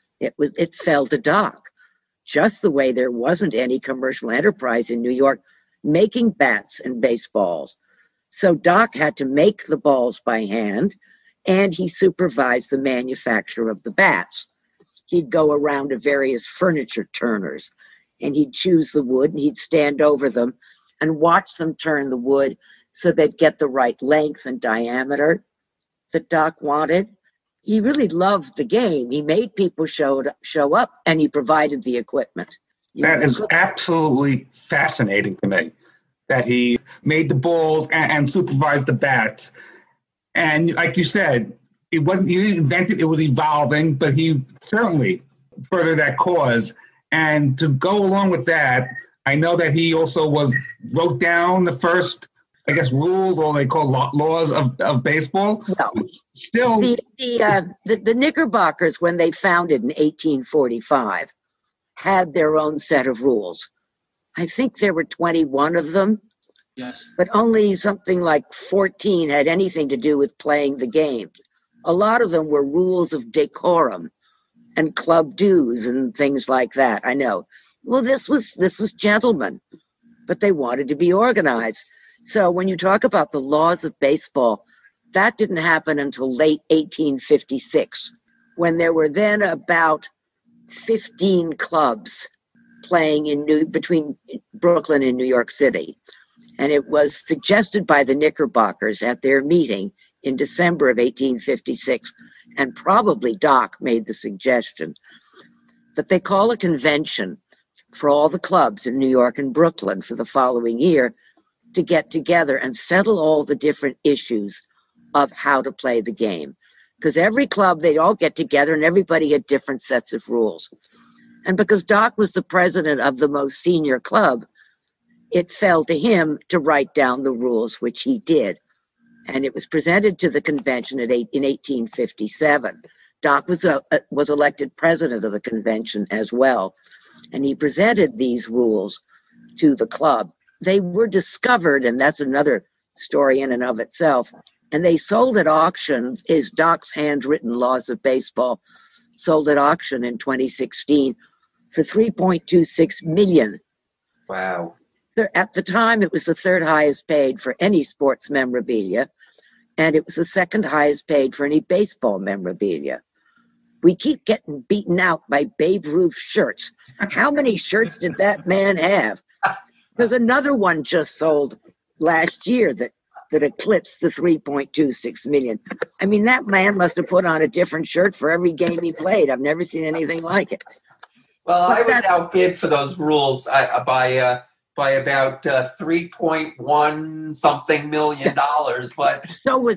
It fell to Doc. Just the way there wasn't any commercial enterprise in New York making bats and baseballs. So Doc had to make the balls by hand, and he supervised the manufacture of the bats. He'd go around to various furniture turners, and he'd choose the wood, and he'd stand over them and watch them turn the wood so they'd get the right length and diameter. that Doc wanted. He really loved the game. He made people show up, and he provided the equipment. That is absolutely fascinating to me, that he made the balls and supervised the bats. And like you said, he didn't invent it, it was evolving, but he certainly furthered that cause. And to go along with that, I know that he also wrote down the first, I guess, rules, or they call laws of baseball. Well, still, the Knickerbockers, when they founded in 1845, had their own set of rules. I think there were 21 of them. Yes. But only something like 14 had anything to do with playing the game. A lot of them were rules of decorum and club dues and things like that. I know. Well, this was gentlemen, but they wanted to be organized. So when you talk about the laws of baseball, that didn't happen until late 1856, when there were then about 15 clubs playing between Brooklyn and New York City. And it was suggested by the Knickerbockers at their meeting in December of 1856, and probably Doc made the suggestion, that they call a convention for all the clubs in New York and Brooklyn for the following year to get together and settle all the different issues of how to play the game. Because every club, they'd all get together and everybody had different sets of rules. And because Doc was the president of the most senior club, it fell to him to write down the rules, which he did. And it was presented to the convention in 1857. Doc was elected president of the convention as well. And he presented these rules to the club. They were discovered, and that's another story in and of itself, and they sold at auction, is Doc's handwritten laws of baseball, sold at auction in 2016 for $3.26 million. Wow. At the time, it was the third highest paid for any sports memorabilia, and it was the second highest paid for any baseball memorabilia. We keep getting beaten out by Babe Ruth shirts. How many shirts did that man have? There's another one just sold last year that eclipsed the 3.26 million. I mean, that man must have put on a different shirt for every game he played. I've never seen anything like it. Well, I was outbid for those rules by about 3.1 something million dollars, but so was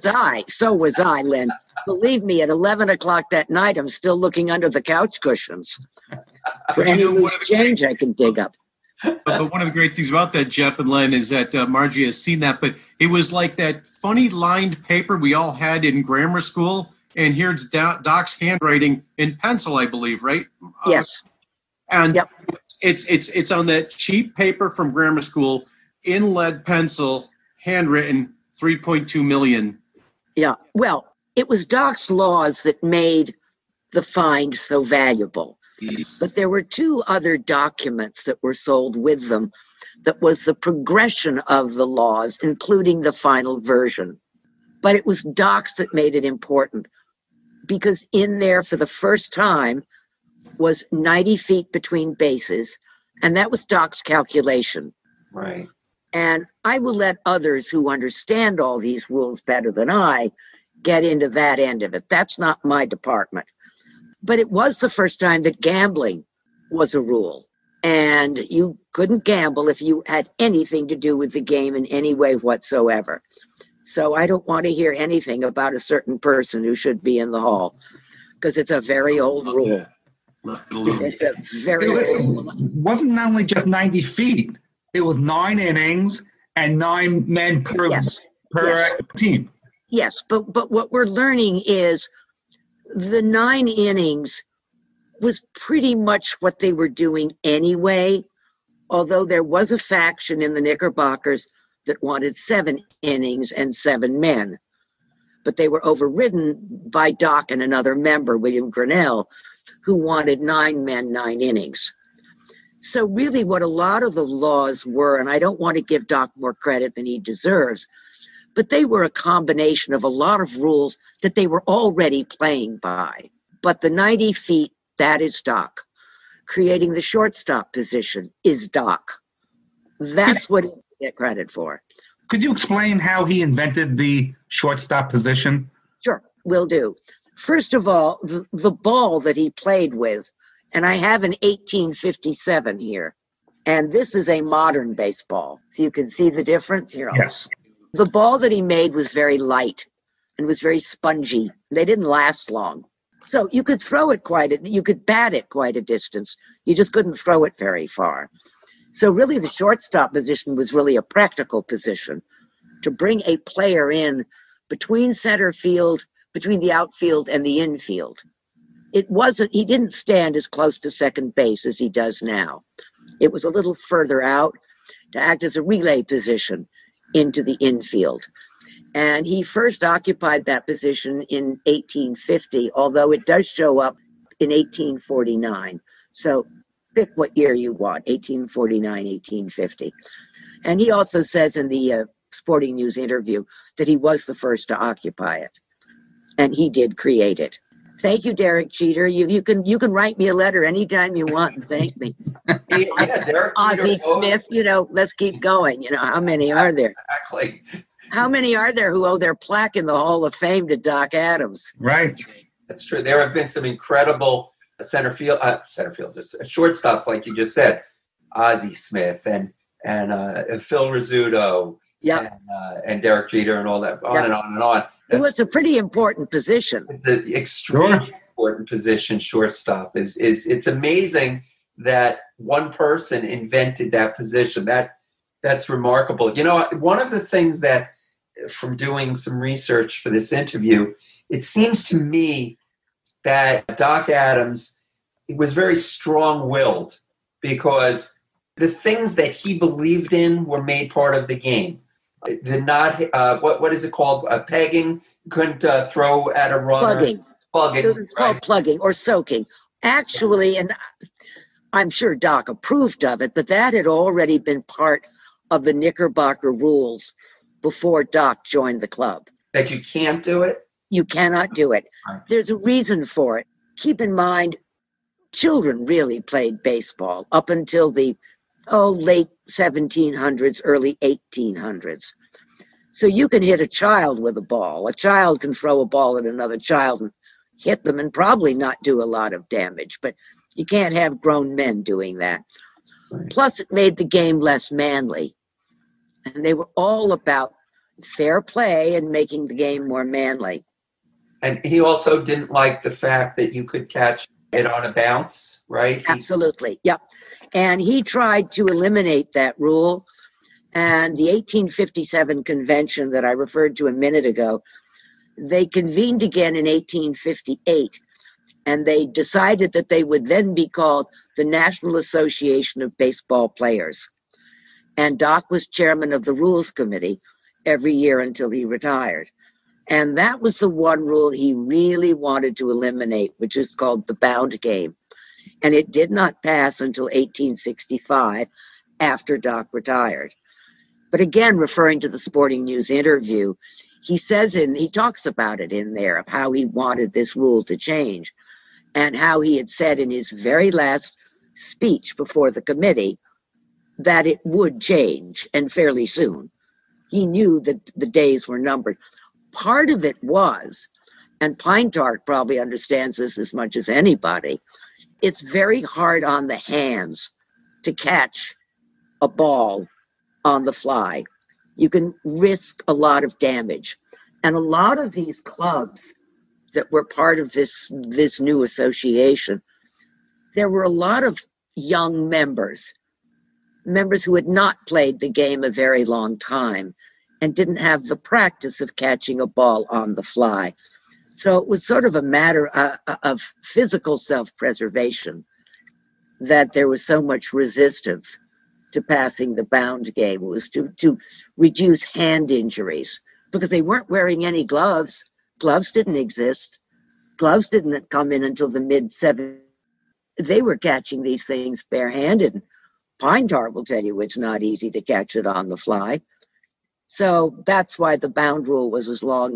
I, Lynn. Believe me, at 11 o'clock that night, I'm still looking under the couch cushions for any loose change I can dig up. But one of the great things about that, Jeff and Len, is that Margie has seen that, but it was like that funny lined paper we all had in grammar school, and here's Doc's handwriting in pencil, I believe, right? Yes. And yep. It's on that cheap paper from grammar school, in lead pencil, handwritten, 3.2 million. Yeah, well, it was Doc's laws that made the find so valuable. Yes. But there were two other documents that were sold with them that was the progression of the laws, including the final version. But it was Doc's that made it important, because in there for the first time was 90 feet between bases, and that was Doc's calculation. Right. And I will let others who understand all these rules better than I get into that end of it. That's not my department. But it was the first time that gambling was a rule. And you couldn't gamble if you had anything to do with the game in any way whatsoever. So I don't want to hear anything about a certain person who should be in the hall, because it's a very old rule. It's a very old rule. It wasn't not only just 90 feet. It was 9 innings and 9 men per team. Yes, but what we're learning is the 9 innings was pretty much what they were doing anyway, although there was a faction in the Knickerbockers that wanted 7 innings and 7 men. But they were overridden by Doc and another member, William Grinnell, who wanted 9 men, 9 innings. So really what a lot of the laws were, and I don't want to give Doc more credit than he deserves, but they were a combination of a lot of rules that they were already playing by. But the 90 feet, that is Doc. Creating the shortstop position is Doc. That's what he get credit for. Could you explain how he invented the shortstop position? Sure, will do. First of all, the ball that he played with, and I have an 1857 here, and this is a modern baseball. So you can see the difference here. Yes. The ball that he made was very light and was very spongy. They didn't last long. So you could throw it you could bat it quite a distance. You just couldn't throw it very far. So really the shortstop position was really a practical position to bring a player in between center field, between the outfield and the infield. He didn't stand as close to second base as he does now. It was a little further out to act as a relay position into the infield. And he first occupied that position in 1850, although it does show up in 1849. So pick what year you want, 1849, 1850. And he also says in the Sporting News interview that he was the first to occupy it. And he did create it. Thank you, Derek Jeter. You can write me a letter anytime you want and thank me. Yeah, Derek Ozzie Smith, let's keep going. How many are there? Exactly. How many are there who owe their plaque in the Hall of Fame to Doc Adams? Right. That's true. There have been some incredible just shortstops, like you just said, Ozzie Smith and Phil Rizzuto, and Derek Jeter and all that, on and on and on. It's a pretty important position. It's an extremely important position, shortstop. It's amazing that one person invented that position. That's remarkable. One of the things that, from doing some research for this interview, it seems to me that Doc Adams was very strong-willed because the things that he believed in were made part of the game. What is it called? Pegging. Couldn't throw at a runner. Plugging. It's called plugging or soaking. Actually, and I'm sure Doc approved of it, but that had already been part of the Knickerbocker rules before Doc joined the club. That you can't do it? You cannot do it. There's a reason for it. Keep in mind, children really played baseball up until the late 1700s, early 1800s. So you can hit a child with a ball. A child can throw a ball at another child and hit them and probably not do a lot of damage, but you can't have grown men doing that. Right. Plus, it made the game less manly. And they were all about fair play and making the game more manly. And he also didn't like the fact that you could catch it on a bounce, right? Absolutely, yep. And he tried to eliminate that rule. And the 1857 convention that I referred to a minute ago, they convened again in 1858. And they decided that they would then be called the National Association of Baseball Players. And Doc was chairman of the Rules Committee every year until he retired. And that was the one rule he really wanted to eliminate, which is called the bound game. And it did not pass until 1865, after Doc retired. But again, referring to the Sporting News interview, he talks about it in there, of how he wanted this rule to change, and how he had said in his very last speech before the committee that it would change, and fairly soon. He knew that the days were numbered. Part of it was, and Pine Tart probably understands this as much as anybody, it's very hard on the hands to catch a ball on the fly. You can risk a lot of damage. And a lot of these clubs that were part of this new association, there were a lot of young members who had not played the game a very long time and didn't have the practice of catching a ball on the fly. So it was sort of a matter of physical self-preservation that there was so much resistance to passing the bound game. It was to reduce hand injuries because they weren't wearing any gloves. Gloves didn't exist. Gloves didn't come in until the mid-70s. They were catching these things barehanded. Pine Tar will tell you it's not easy to catch it on the fly. So that's why the bound rule was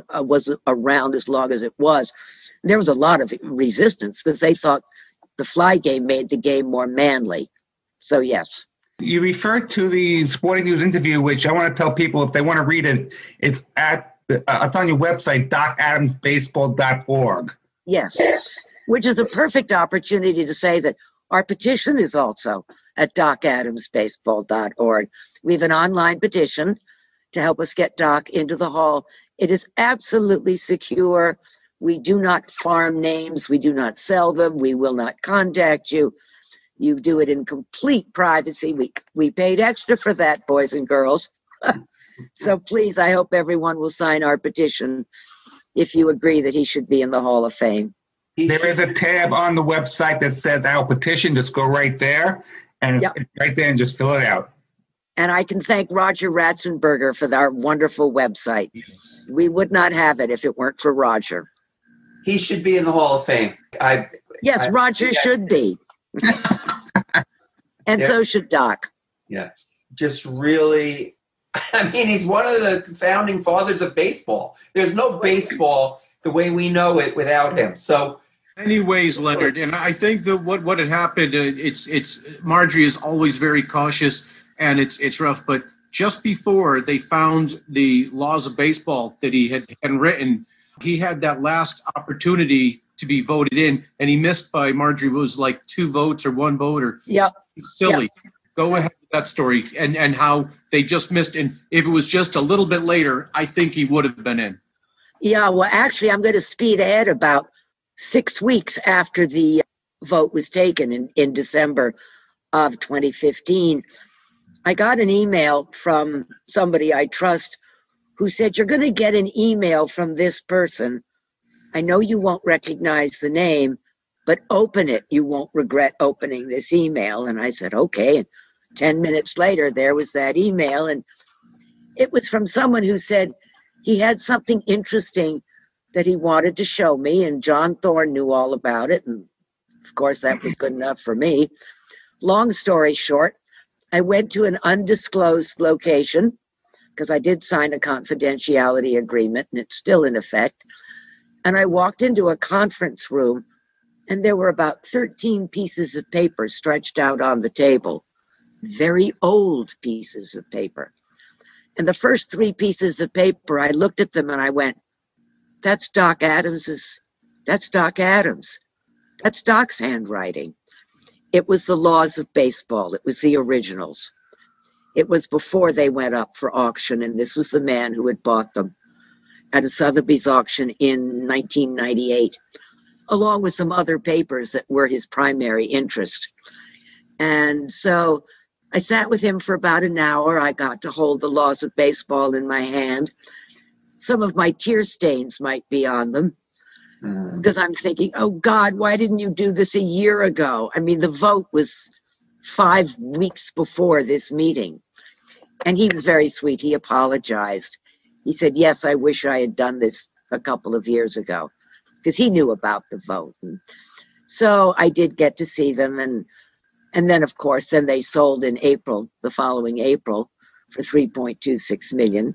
around as long as it was. There was a lot of resistance because they thought the fly game made the game more manly. So yes. You referred to the Sporting News interview, which I want to tell people if they want to read it, it's at It's on your website, docadamsbaseball.org. Yes, which is a perfect opportunity to say that our petition is also at docadamsbaseball.org. We have an online petition to help us get Doc into the Hall. It is absolutely secure. We do not farm names. We do not sell them. We will not contact you. You do it in complete privacy. We paid extra for that, boys and girls. So please, I hope everyone will sign our petition if you agree that he should be in the Hall of Fame. There is a tab on the website that says our petition. Just go right there, and it's right there, and just fill it out. And I can thank Roger Ratzenberger for our wonderful website. Yes. We would not have it if it weren't for Roger. He should be in the Hall of Fame. Roger should be. And so should Doc. Yeah. Just really, I mean, he's one of the founding fathers of baseball. There's no baseball the way we know it without him. So, anyways, Leonard, and I think that what had happened, it's Marjorie is always very cautious, and it's rough. But just before they found the laws of baseball that he had written, he had that last opportunity to be voted in, and he missed by Marjorie. It was like 2 votes or 1 vote or silly. Yep. Go ahead with that story and how they just missed. And if it was just a little bit later, I think he would have been in. Yeah, well, actually, I'm going to speed ahead about 6 weeks after the vote was taken in December of 2015. I got an email from somebody I trust who said, "You're going to get an email from this person. I know you won't recognize the name, but open it. You won't regret opening this email." And I said, okay. And 10 minutes later, there was that email. And it was from someone who said he had something interesting that he wanted to show me. And John Thorne knew all about it. And of course, that was good enough for me. Long story short, I went to an undisclosed location because I did sign a confidentiality agreement and it's still in effect. And I walked into a conference room and there were about 13 pieces of paper stretched out on the table, very old pieces of paper. And the first 3 pieces of paper, I looked at them and I went, that's Doc Adams. That's Doc's handwriting. It was the laws of baseball. It was the originals. It was before they went up for auction, and this was the man who had bought them at a Sotheby's auction in 1998, along with some other papers that were his primary interest. And so I sat with him for about an hour. I got to hold the laws of baseball in my hand. Some of my tear stains might be on them because I'm thinking, oh God, why didn't you do this a year ago? I mean, the vote was 5 weeks before this meeting. And he was very sweet. He apologized. He said, yes, I wish I had done this a couple of years ago, because he knew about the vote. And so I did get to see them. And then, of course, then they sold in April, the following April, for $3.26 million.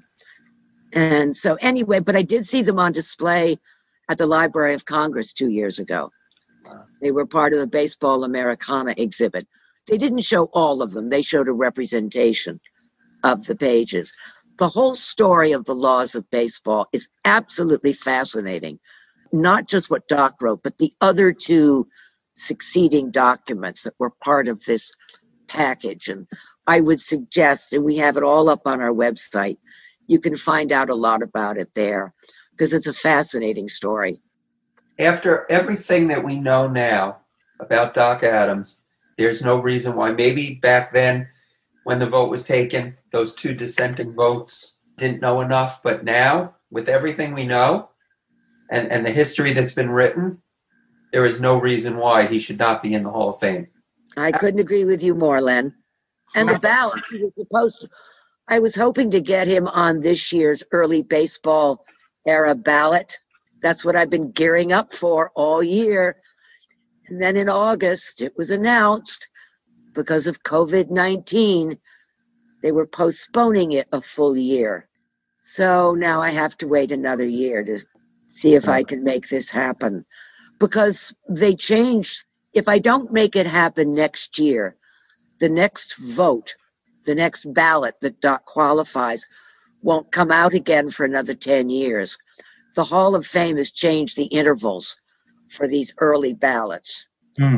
And so anyway, but I did see them on display at the Library of Congress 2 years ago. They were part of the Baseball Americana exhibit. They didn't show all of them. They showed a representation of the pages. The whole story of the laws of baseball is absolutely fascinating. Not just what Doc wrote, but the other 2 succeeding documents that were part of this package. And I would suggest, and we have it all up on our website, you can find out a lot about it there, because it's a fascinating story. After everything that we know now about Doc Adams, there's no reason why. Maybe back then when the vote was taken, those 2 dissenting votes didn't know enough. But now, with everything we know and the history that's been written, there is no reason why he should not be in the Hall of Fame. I couldn't agree with you more, Len. And the ballot, he was supposed to, I was hoping to get him on this year's early baseball era ballot. That's what I've been gearing up for all year. And then in August, it was announced because of COVID-19, they were postponing it a full year. So now I have to wait another year to see if I can make this happen. Because they changed, if I don't make it happen next year, the next vote, the next ballot that Doc qualifies won't come out again for another 10 years. The Hall of Fame has changed the intervals for these early ballots.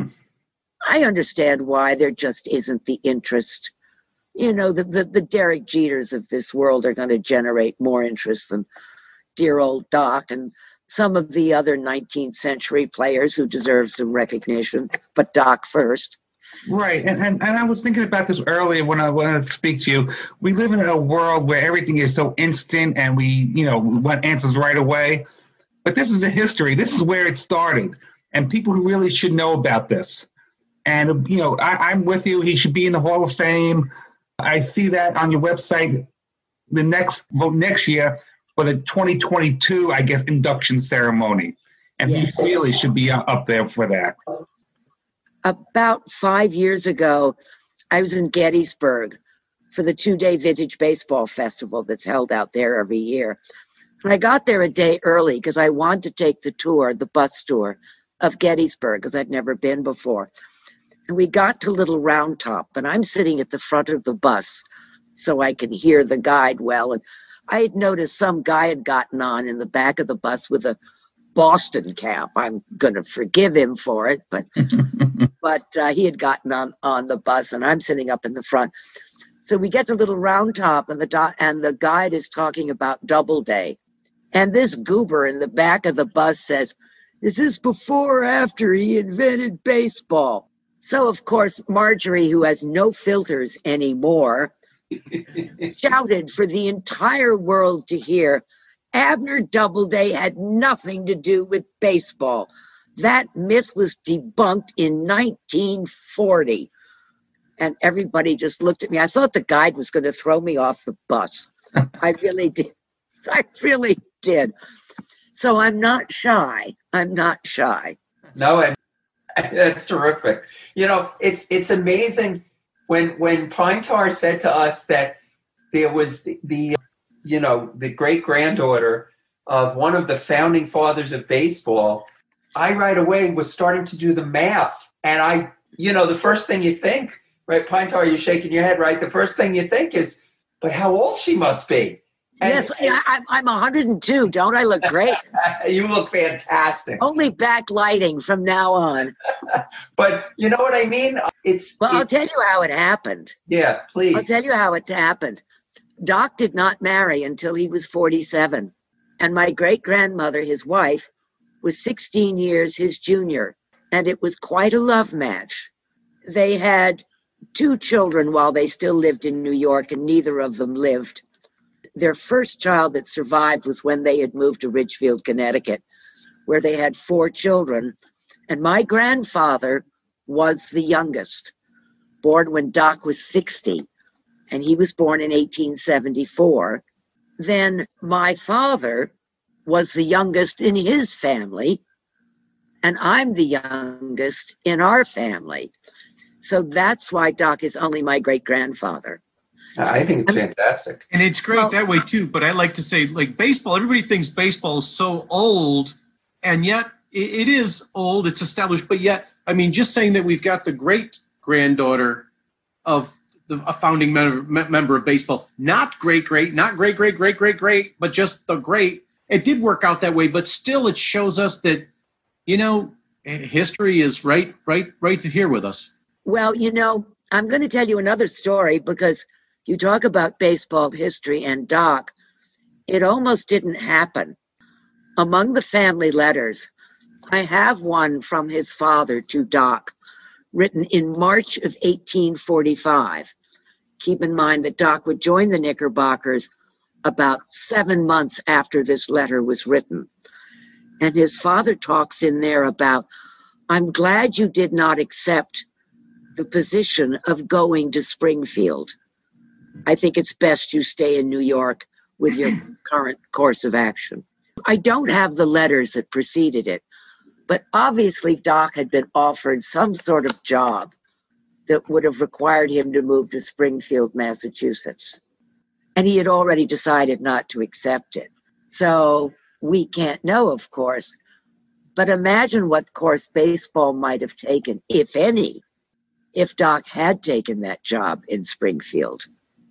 I understand why there just isn't the interest. You know, the Derek Jeters of this world are going to generate more interest than dear old Doc and some of the other 19th century players who deserve some recognition, but Doc first. Right, and I was thinking about this earlier when I speak to you. We live in a world where everything is so instant, and we want answers right away. But this is a history. This is where it started, and people really should know about this. And I'm with you. He should be in the Hall of Fame. I see that on your website. The next vote next year for the 2022, I guess, induction ceremony, and He really should be up there for that. About 5 years ago, I was in Gettysburg for the 2-day Vintage Baseball Festival that's held out there every year. And I got there a day early because I wanted to take the bus tour of Gettysburg, because I'd never been before. And we got to Little Round Top, and I'm sitting at the front of the bus so I can hear the guide well. And I had noticed some guy had gotten on in the back of the bus with a Boston cap. I'm going to forgive him for it, but he had gotten on the bus, and I'm sitting up in the front. So we get to Little Round Top, and the guide is talking about Doubleday. And this goober in the back of the bus says, "Is this before or after he invented baseball?" So, of course, Marjorie, who has no filters anymore, shouted for the entire world to hear, Abner Doubleday had nothing to do with baseball. That myth was debunked in 1940. And everybody just looked at me. I thought the guide was going to throw me off the bus. I really did. I really did. So I'm not shy. No, and that's terrific. It's amazing when Pine Tar said to us that there was the great granddaughter of one of the founding fathers of baseball. I right away was starting to do the math, and the first thing you think, right, Pine Tar, you're shaking your head, right? The first thing you think is, but how old she must be. Yes, I'm 102. Don't I look great? You look fantastic. Only backlighting from now on. But you know what I mean? I'll tell you how it happened. Yeah, please. I'll tell you how it happened. Doc did not marry until he was 47. And my great-grandmother, his wife, was 16 years his junior. And it was quite a love match. They had 2 children while they still lived in New York, and neither of them lived. Their first child that survived was when they had moved to Ridgefield, Connecticut, where they had 4 children. And my grandfather was the youngest, born when Doc was 60, and he was born in 1874. Then my father was the youngest in his family, and I'm the youngest in our family. So that's why Doc is only my great-grandfather. I think it's fantastic. And it's great that way, too. But I like to say, like, baseball, everybody thinks baseball is so old, and yet it is old. It's established. But yet, I mean, just saying that we've got the great-granddaughter of a founding member of baseball, not great, but just the great. It did work out that way, but still it shows us that, history is right here with us. Well, I'm going to tell you another story, because you talk about baseball history and Doc. It almost didn't happen. Among the family letters, I have one from his father to Doc, written in March of 1845. Keep in mind that Doc would join the Knickerbockers about 7 months after this letter was written. And his father talks in there about, I'm glad you did not accept the position of going to Springfield. I think it's best you stay in New York with your current course of action. I don't have the letters that preceded it, but obviously Doc had been offered some sort of job that would have required him to move to Springfield, Massachusetts. And he had already decided not to accept it. So we can't know, of course, but imagine what course baseball might have taken, if any, if Doc had taken that job in Springfield.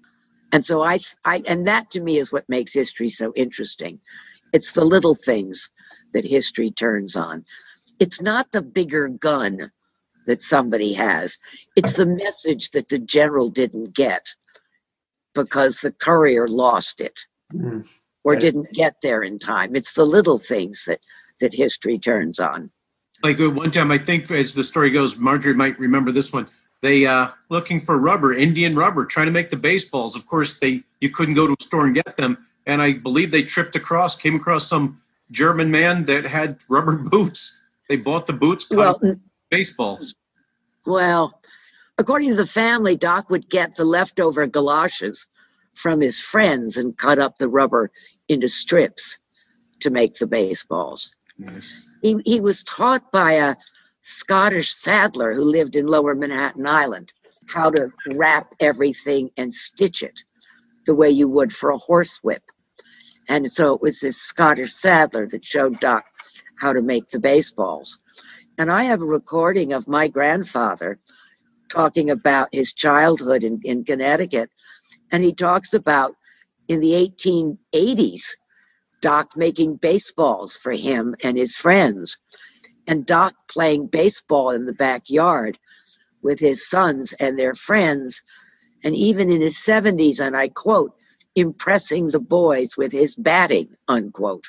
And so and that to me is what makes history so interesting. It's the little things that history turns on. It's not the bigger gun that somebody has. It's the message that the general didn't get because the courier lost it or didn't get there in time. It's the little things that history turns on. Like one time, I think as the story goes, Marjorie might remember this one. They looking for rubber, Indian rubber, trying to make the baseballs. Of course, you couldn't go to a store and get them. And I believe they came across some German man that had rubber boots. They bought the boots, baseballs. Well, according to the family, Doc would get the leftover galoshes from his friends and cut up the rubber into strips to make the baseballs. Nice. He was taught by a Scottish saddler who lived in Lower Manhattan Island how to wrap everything and stitch it the way you would for a horsewhip. And so it was this Scottish saddler that showed Doc how to make the baseballs. And I have a recording of my grandfather talking about his childhood in Connecticut. And he talks about in the 1880s, Doc making baseballs for him and his friends, and Doc playing baseball in the backyard with his sons and their friends, and even in his 70s, and I quote, impressing the boys with his batting, unquote.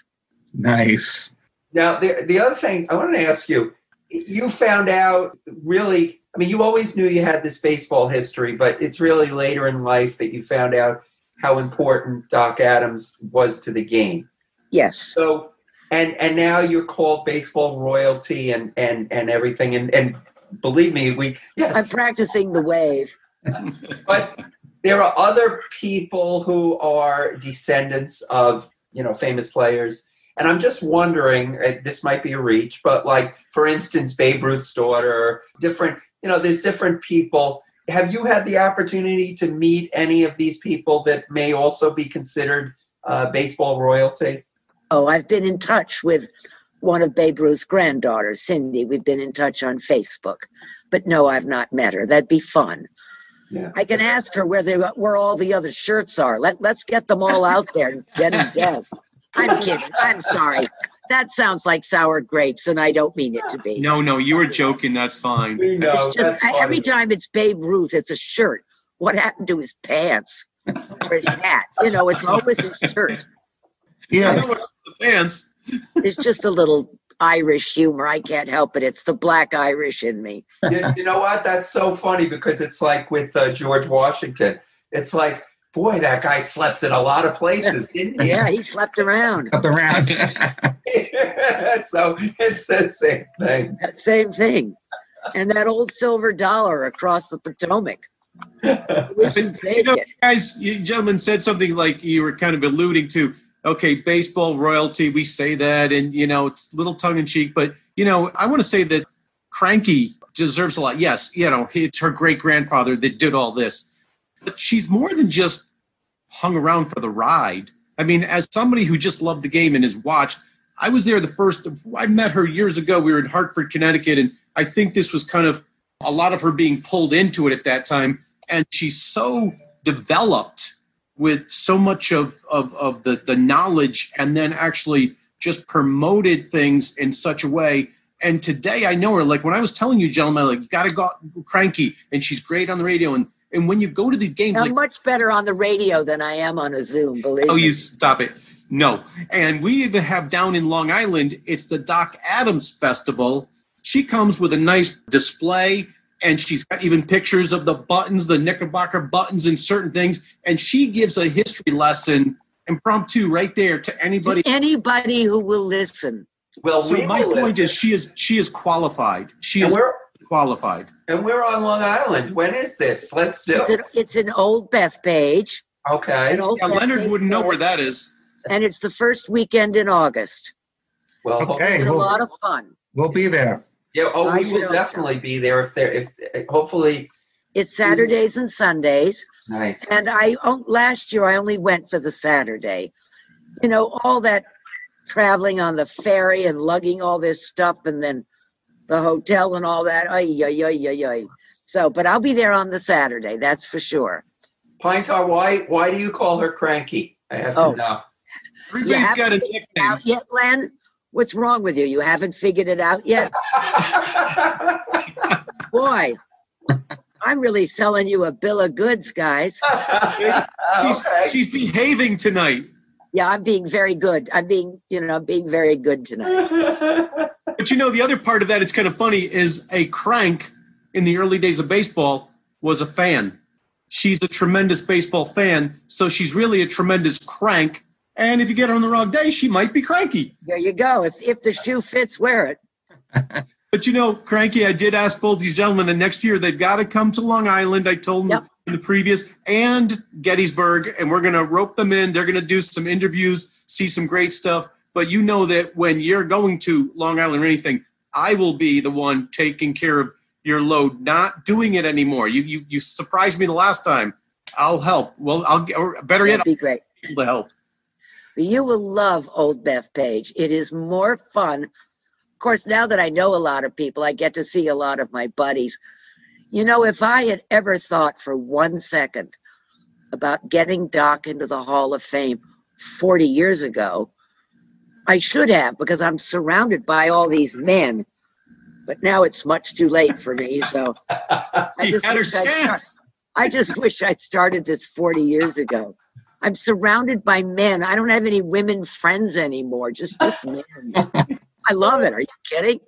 Nice. Now, the other thing I wanted to ask you, you found out really, I mean, you always knew you had this baseball history, but it's really later in life that you found out how important Doc Adams was to the game. Yes. So, and now you're called baseball royalty and everything. And believe me, yes. I'm practicing the wave. But there are other people who are descendants of, famous players. And I'm just wondering, this might be a reach, but like, for instance, Babe Ruth's daughter, there's different people. Have you had the opportunity to meet any of these people that may also be considered baseball royalty? Oh, I've been in touch with one of Babe Ruth's granddaughters, Cindy. We've been in touch on Facebook. But no, I've not met her. That'd be fun. Yeah. I can ask her where all the other shirts are. Let's get them all out there and get them dead. I'm kidding. I'm sorry. That sounds like sour grapes, and I don't mean it to be. No, you were joking. That's fine. We know. It's just every time it's Babe Ruth, it's a shirt. What happened to his pants or his hat? It's always his shirt. Yeah. The pants. It's just a little Irish humor. I can't help it. It's the black Irish in me. You know what? That's so funny because it's like with George Washington. It's like, boy, that guy slept in a lot of places, didn't he? Yeah, he slept around. Up around. So it's the same thing. That same thing. And that old silver dollar across the Potomac. You gentlemen said something like you were kind of alluding to, okay, baseball royalty, we say that, and, it's a little tongue-in-cheek, but, I want to say that Cranky deserves a lot. Yes, it's her great-grandfather that did all this. But she's more than just hung around for the ride. I mean, as somebody who just loved the game and has watched, I was there I met her years ago. We were in Hartford, Connecticut, and I think this was kind of a lot of her being pulled into it at that time. And she's so developed with so much of the knowledge, and then actually just promoted things in such a way. And today I know her, like when I was telling you, gentlemen, like, you got to go Cranky, and she's great on the radio. And when you go to the games, I'm much better on the radio than I am on a Zoom, believe me. Oh, you stop it. No. And we even have down in Long Island, it's the Doc Adams Festival. She comes with a nice display, and she's got even pictures of the buttons, the Knickerbocker buttons and certain things. And she gives a history lesson impromptu right there to anybody. Anybody who will listen. Well, so my point is she is qualified. She is qualified. And we're on Long Island. When is this? Let's do it. It's in Old Bethpage. Okay. Leonard wouldn't know where that is. And it's the first weekend in August. Well, okay. It's a lot of fun. We'll be there. Yeah. Oh, we will definitely be there if hopefully. It's Saturdays and Sundays. Nice. And last year I only went for the Saturday. All that traveling on the ferry and lugging all this stuff, and then the hotel and all that. So, but I'll be there on the Saturday. That's for sure. Pine Tar, why do you call her Cranky? I have to know. Everybody's got a nickname. Out yet, Len? What's wrong with you? You haven't figured it out yet? Boy, I'm really selling you a bill of goods, guys. She's behaving tonight. Yeah, I'm being very good. I'm being very good tonight. But the other part of that, it's kind of funny, is a crank in the early days of baseball was a fan. She's a tremendous baseball fan, so she's really a tremendous crank. And if you get her on the wrong day, she might be cranky. There you go. If the shoe fits, wear it. But Cranky, I did ask both these gentlemen, and next year they've got to come to Long Island. I told them in the previous, and Gettysburg, and we're going to rope them in. They're going to do some interviews, see some great stuff. But you know that when you're going to Long Island or anything, I will be the one taking care of your load, not doing it anymore. You surprised me the last time. I'll help. Well, better yet, That'd be great. I'll be able to help. You will love Old Bethpage. It is more fun. Of course, now that I know a lot of people, I get to see a lot of my buddies. If I had ever thought for 1 second about getting Doc into the Hall of Fame 40 years ago, I should have, because I'm surrounded by all these men. But now it's much too late for me. So I just wish I'd started this 40 years ago. I'm surrounded by men. I don't have any women friends anymore. Just men. I love it. Are you kidding?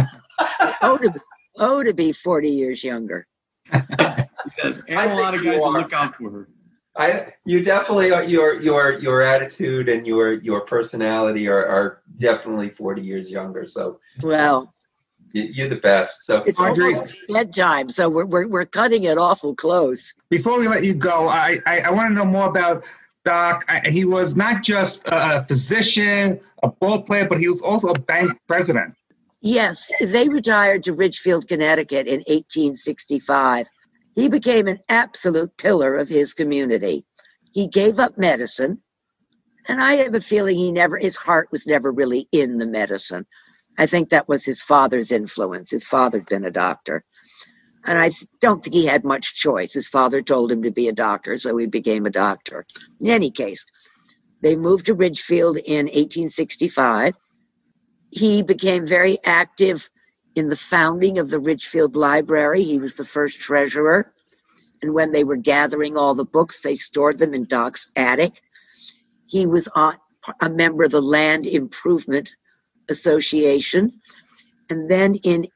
To be 40 years younger. Yes, and a lot of guys will look out for her. You definitely are, your attitude and your personality are definitely 40 years younger. So well, you're the best. So it's almost bedtime. So we're cutting it awful close. Before we let you go, I want to know more about Doc. He was not just a physician, a ball player, but he was also a bank president. Yes, they retired to Ridgefield, Connecticut in 1865. He became an absolute pillar of his community. He gave up medicine, and I have a feeling his heart was never really in the medicine. I think that was his father's influence. His father'd been a doctor. And I don't think he had much choice. His father told him to be a doctor, so he became a doctor. In any case, they moved to Ridgefield in 1865. He became very active in the founding of the Ridgefield Library. He was the first treasurer. And when they were gathering all the books, they stored them in Doc's attic. He was a member of the Land Improvement Association. And then in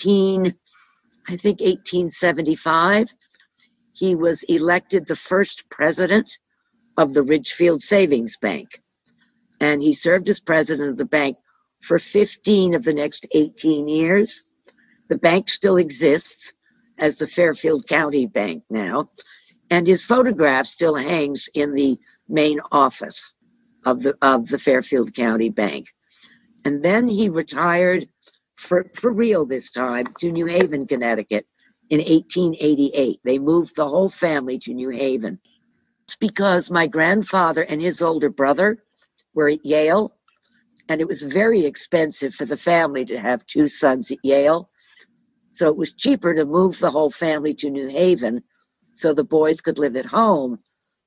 1875, he was elected the first president of the Ridgefield Savings Bank. And he served as president of the bank for 15 of the next 18 years. The bank still exists as the Fairfield County Bank now, and his photograph still hangs in the main office of the Fairfield County Bank. And then he retired for real this time to New Haven, Connecticut in 1888. They moved the whole family to New Haven. It's because my grandfather and his older brother were at Yale, and it was very expensive for the family to have two sons at Yale. So it was cheaper to move the whole family to New Haven so the boys could live at home.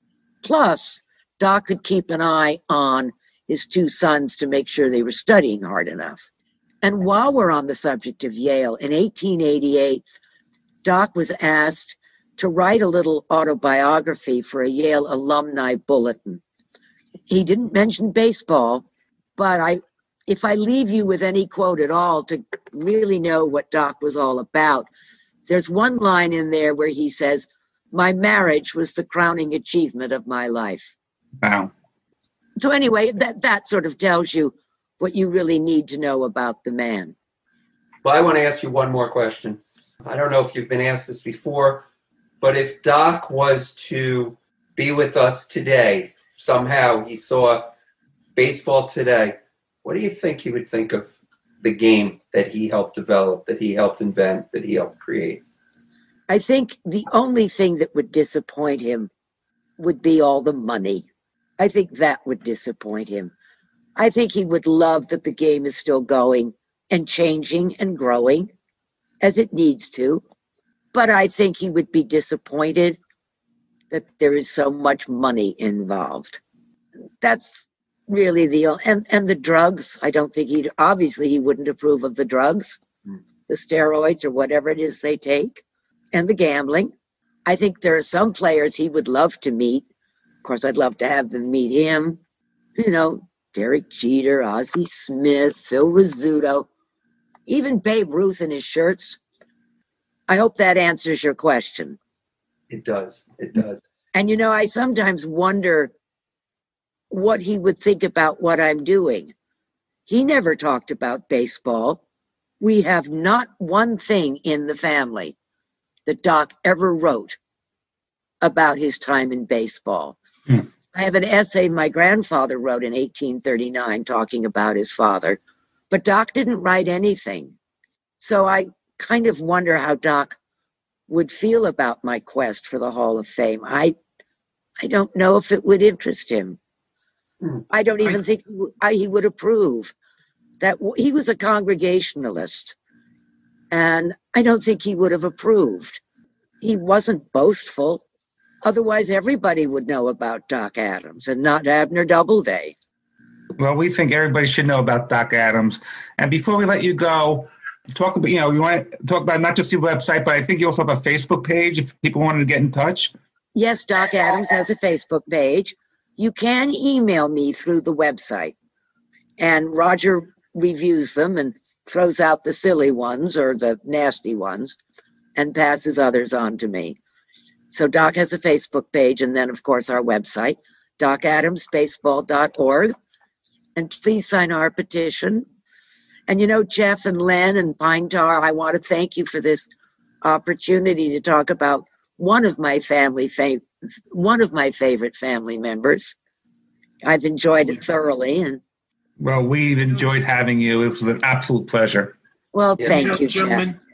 Plus, Doc could keep an eye on his two sons to make sure they were studying hard enough. And while we're on the subject of Yale, in 1888, Doc was asked to write a little autobiography for a Yale alumni bulletin. He didn't mention baseball, but if I leave you with any quote at all to really know what Doc was all about, there's one line in there where he says, "My marriage was the crowning achievement of my life." Wow. So anyway, that sort of tells you what you really need to know about the man. Well, I want to ask you one more question. I don't know if you've been asked this before, but if Doc was to be with us today, somehow he saw baseball today, what do you think he would think of the game that he helped develop, that he helped invent, that he helped create? I think the only thing that would disappoint him would be all the money. I think that would disappoint him. I think he would love that the game is still going and changing and growing as it needs to. But I think he would be disappointed that there is so much money involved. That's really and the drugs. I don't think he wouldn't approve of the drugs, the steroids or whatever it is they take, and the gambling. I think there are some players he would love to meet. Of course, I'd love to have them meet him. Derek Jeter, Ozzie Smith, Phil Rizzuto, even Babe Ruth in his shirts. I hope that answers your question. It does. It does. And I sometimes wonder what he would think about what I'm doing. He never talked about baseball. We have not one thing in the family that Doc ever wrote about his time in baseball. I have an essay my grandfather wrote in 1839 talking about his father, but Doc didn't write anything. So I kind of wonder how Doc would feel about my quest for the Hall of Fame. I don't know if it would interest him. I don't even think he would approve. That he was a Congregationalist, and I don't think he would have approved. He wasn't boastful. Otherwise, everybody would know about Doc Adams and not Abner Doubleday. Well, we think everybody should know about Doc Adams. And before we let you go, talk about, you want to talk about not just your website, but I think you also have a Facebook page if people wanted to get in touch. Yes, Doc Adams has a Facebook page. You can email me through the website, and Roger reviews them and throws out the silly ones or the nasty ones and passes others on to me. So Doc has a Facebook page, and then, of course, our website, docadamsbaseball.org. And please sign our petition. And, Jeff and Len and Pine Tar, I want to thank you for this opportunity to talk about one of my favorite family members. I've enjoyed it thoroughly. Well, we've enjoyed having you. It was an absolute pleasure. Well, thank you, gentlemen. Jeff.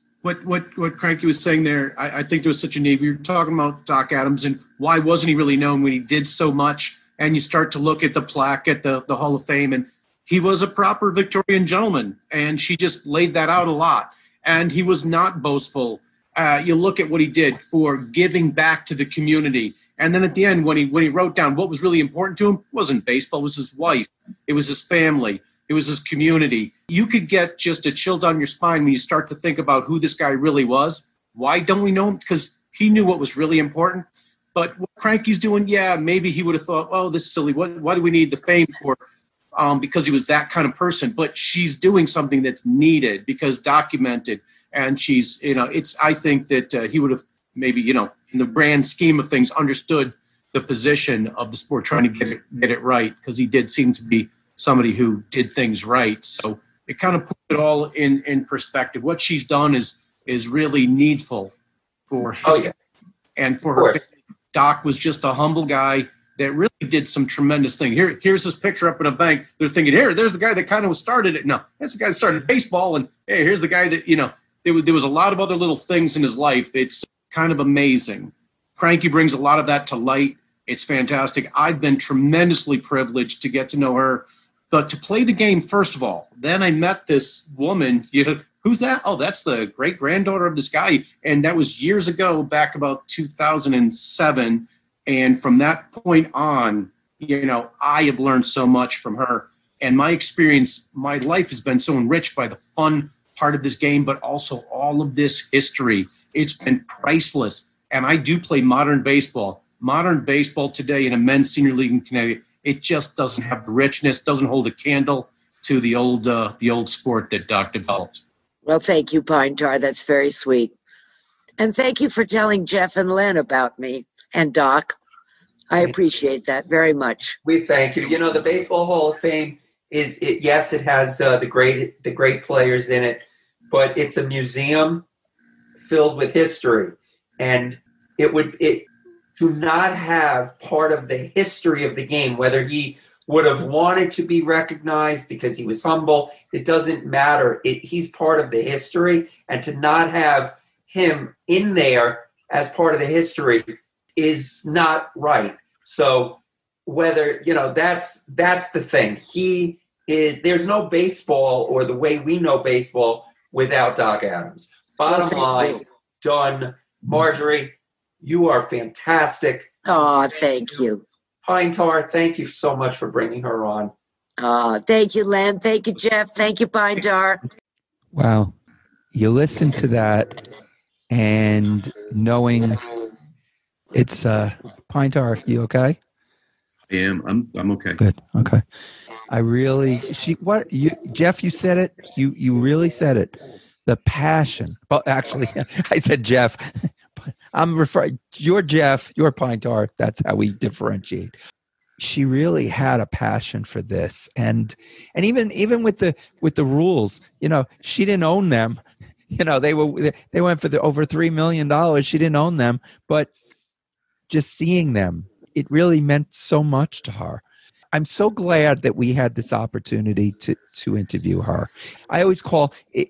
What Cranky was saying there, I think there was such a need. We were talking about Doc Adams and why wasn't he really known when he did so much? And you start to look at the plaque at the Hall of Fame, and he was a proper Victorian gentleman, and she just laid that out a lot. And he was not boastful. You look at what he did for giving back to the community. And then at the end, when he wrote down what was really important to him, it wasn't baseball, it was his wife, it was his family, it was his community. You could get just a chill down your spine when you start to think about who this guy really was. Why don't we know him? Because he knew what was really important. But what Cranky's doing, yeah, maybe he would have thought, oh, this is silly. Why do we need the fame for? Because he was that kind of person. But she's doing something that's needed because documented. And she's, I think that he would have maybe, in the grand scheme of things, understood the position of the sport, trying to get it right, because he did seem to be somebody who did things right. So it kind of puts it all in perspective. What she's done is really needful for history and for her. Doc was just a humble guy that really did some tremendous things. Here's this picture up in a bank. They're thinking, there's the guy that kind of started it. No, that's the guy that started baseball. And hey, here's the guy that, there was a lot of other little things in his life. It's kind of amazing. Cranky brings a lot of that to light. It's fantastic. I've been tremendously privileged to get to know her, but to play the game, first of all. Then I met this woman, who's that? Oh, that's the great-granddaughter of this guy. And that was years ago, back about 2007. And from that point on, I have learned so much from her. And my experience, my life has been so enriched by the fun part of this game, but also all of this history. It's been priceless. And I do play modern baseball. Modern baseball today in a men's senior league in Connecticut, it just doesn't have the richness, doesn't hold a candle to the old sport that Doc developed. Well, thank you, Pine Tar. That's very sweet. And thank you for telling Jeff and Len about me and Doc. I appreciate that very much. We thank you. The Baseball Hall of Fame it has the great players in it, but it's a museum filled with history, and it to not have part of the history of the game, whether he would have wanted to be recognized because he was humble, it doesn't matter. He's part of the history, and to not have him in there as part of the history is not right. So whether, that's the thing. There's no baseball or the way we know baseball without Doc Adams. Bottom line, done. Marjorie, You are fantastic. Oh, thank you. Pine Tar, thank you so much for bringing her on. Oh, thank you, Len. Thank you, Jeff. Thank you, Pine Tar. Wow. You listen to that and knowing it's Pine Tar, you okay? I am. I'm okay. Good. Okay. Jeff, you said it. You really said it. The passion. Well, actually, I said Jeff. I'm referring. You're Jeff. You're Pine Tar. That's how we differentiate. She really had a passion for this, and even with the rules, she didn't own them. They went for the over $3 million. She didn't own them, but just seeing them, it really meant so much to her. I'm so glad that we had this opportunity to interview her. I always call it,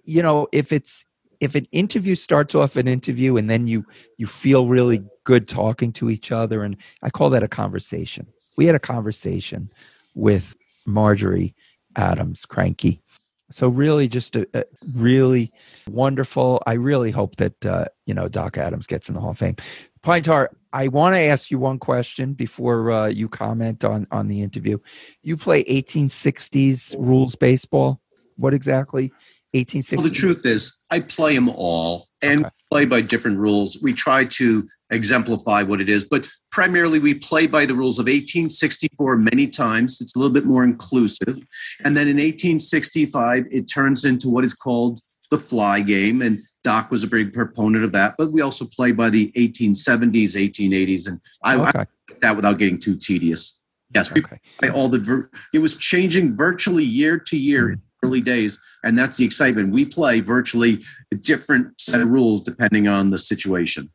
if an interview starts off an interview and then you feel really good talking to each other, and I call that a conversation. We had a conversation with Marjorie Adams, Cranky. So really just a really wonderful. I really hope that, Doc Adams gets in the Hall of Fame. Pine Tar, I want to ask you one question before you comment on the interview. You play 1860s rules baseball. What exactly? 1860s? Well, the truth is, I play them all and play by different rules. We try to exemplify what it is, but primarily we play by the rules of 1864 many times. It's a little bit more inclusive. And then in 1865, it turns into what is called the fly game. And Doc was a big proponent of that. But we also play by the 1870s, 1880s. And I did that without getting too tedious. Yes, we play it was changing virtually year to year. Mm-hmm. Early days, and that's the excitement. We play virtually a different set of rules depending on the situation.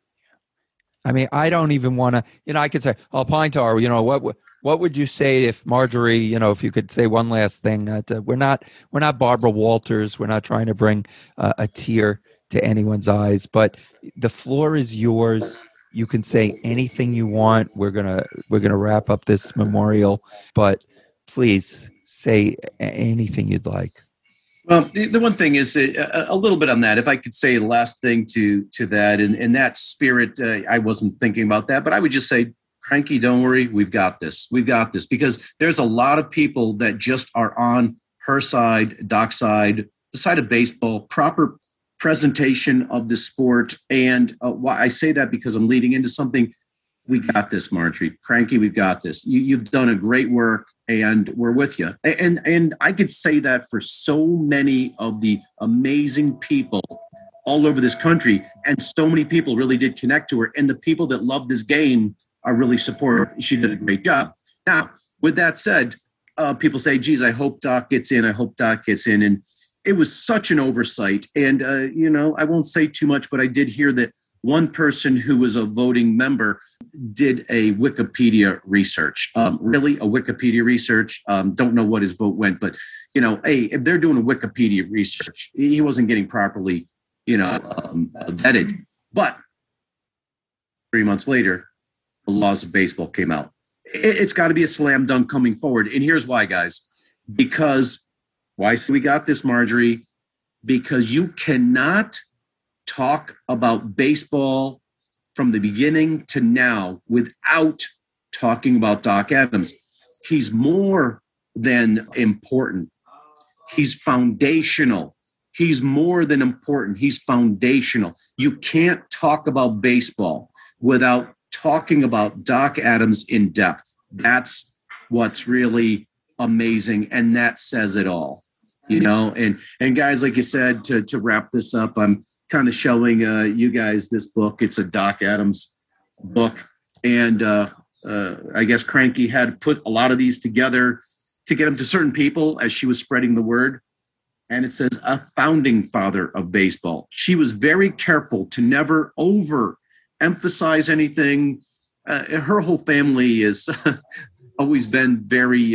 I mean, I don't even want to. I could say, "Oh, Pine Tar, what would you say if Marjorie? If you could say one last thing, that we're not Barbara Walters. We're not trying to bring a tear to anyone's eyes, but the floor is yours. You can say anything you want. We're gonna wrap up this memorial, but please say anything you'd like. Well, the one thing is a little bit on that. If I could say the last thing to that, in that spirit, I wasn't thinking about that, but I would just say, Cranky, don't worry, we've got this. We've got this, because there's a lot of people that just are on her side, Doc's side, the side of baseball, proper presentation of the sport. And why I say that, because I'm leading into something. We got this, Marjorie. Cranky, we've got this. You've done a great work, and we're with you. And I could say that for so many of the amazing people all over this country, and so many people really did connect to her. And the people that love this game are really supportive. She did a great job. Now, with that said, people say, geez, I hope Doc gets in. I hope Doc gets in. And it was such an oversight. And, I won't say too much, but I did hear that one person who was a voting member did a Wikipedia research. Really, a Wikipedia research. Don't know what his vote went, but hey, if they're doing a Wikipedia research, he wasn't getting properly, vetted. But 3 months later, the laws of baseball came out. It's got to be a slam dunk coming forward, and here's why, guys. Because why we got this, Marjorie? Because you cannot talk about baseball from the beginning to now without talking about Doc Adams. He's more than important. He's foundational. He's more than important. He's foundational. You can't talk about baseball without talking about Doc Adams in depth. That's what's really amazing, and that says it all. And guys, like you said, to wrap this up, I'm kind of showing you guys this book. It's a Doc Adams book. And I guess Cranky had put a lot of these together to get them to certain people as she was spreading the word. And it says, a founding father of baseball. She was very careful to never overemphasize anything. Her whole family has always been very...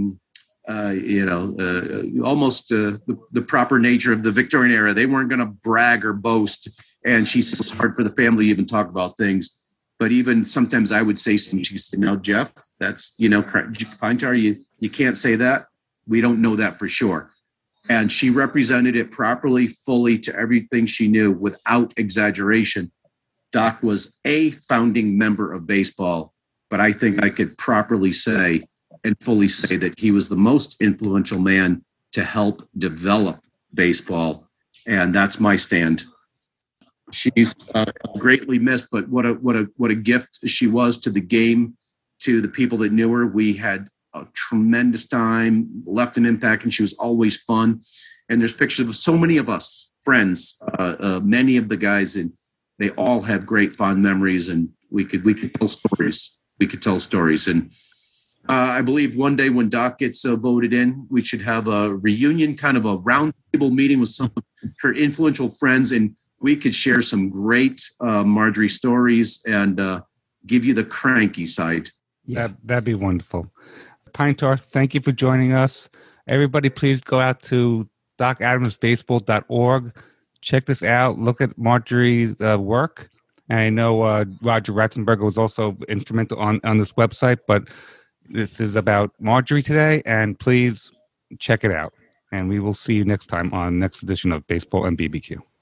almost the proper nature of the Victorian era. They weren't going to brag or boast. And she says it's hard for the family to even talk about things. But even sometimes I would say something. She said, no, Jeff, that's, Pine Tar, you can't say that. We don't know that for sure. And she represented it properly, fully, to everything she knew without exaggeration. Doc was a founding member of baseball, but I think I could properly say and fully say that he was the most influential man to help develop baseball. And that's my stand. She's greatly missed, but what a gift she was to the game, to the people that knew her. We had a tremendous time, left an impact, and she was always fun. And there's pictures of so many of us, friends, many of the guys, and they all have great fond memories, and we could tell stories. We could tell stories. And I believe one day when Doc gets voted in, we should have a reunion, kind of a roundtable meeting with some of her influential friends, and we could share some great Marjorie stories and give you the cranky side. Yeah. That'd be wonderful. Pine Tar, thank you for joining us. Everybody, please go out to docadamsbaseball.org. Check this out. Look at Marjorie's work. And I know Roger Ratzenberger was also instrumental on this website, but this is about Marjorie today, and please check it out. And we will see you next time on next edition of Baseball and BBQ.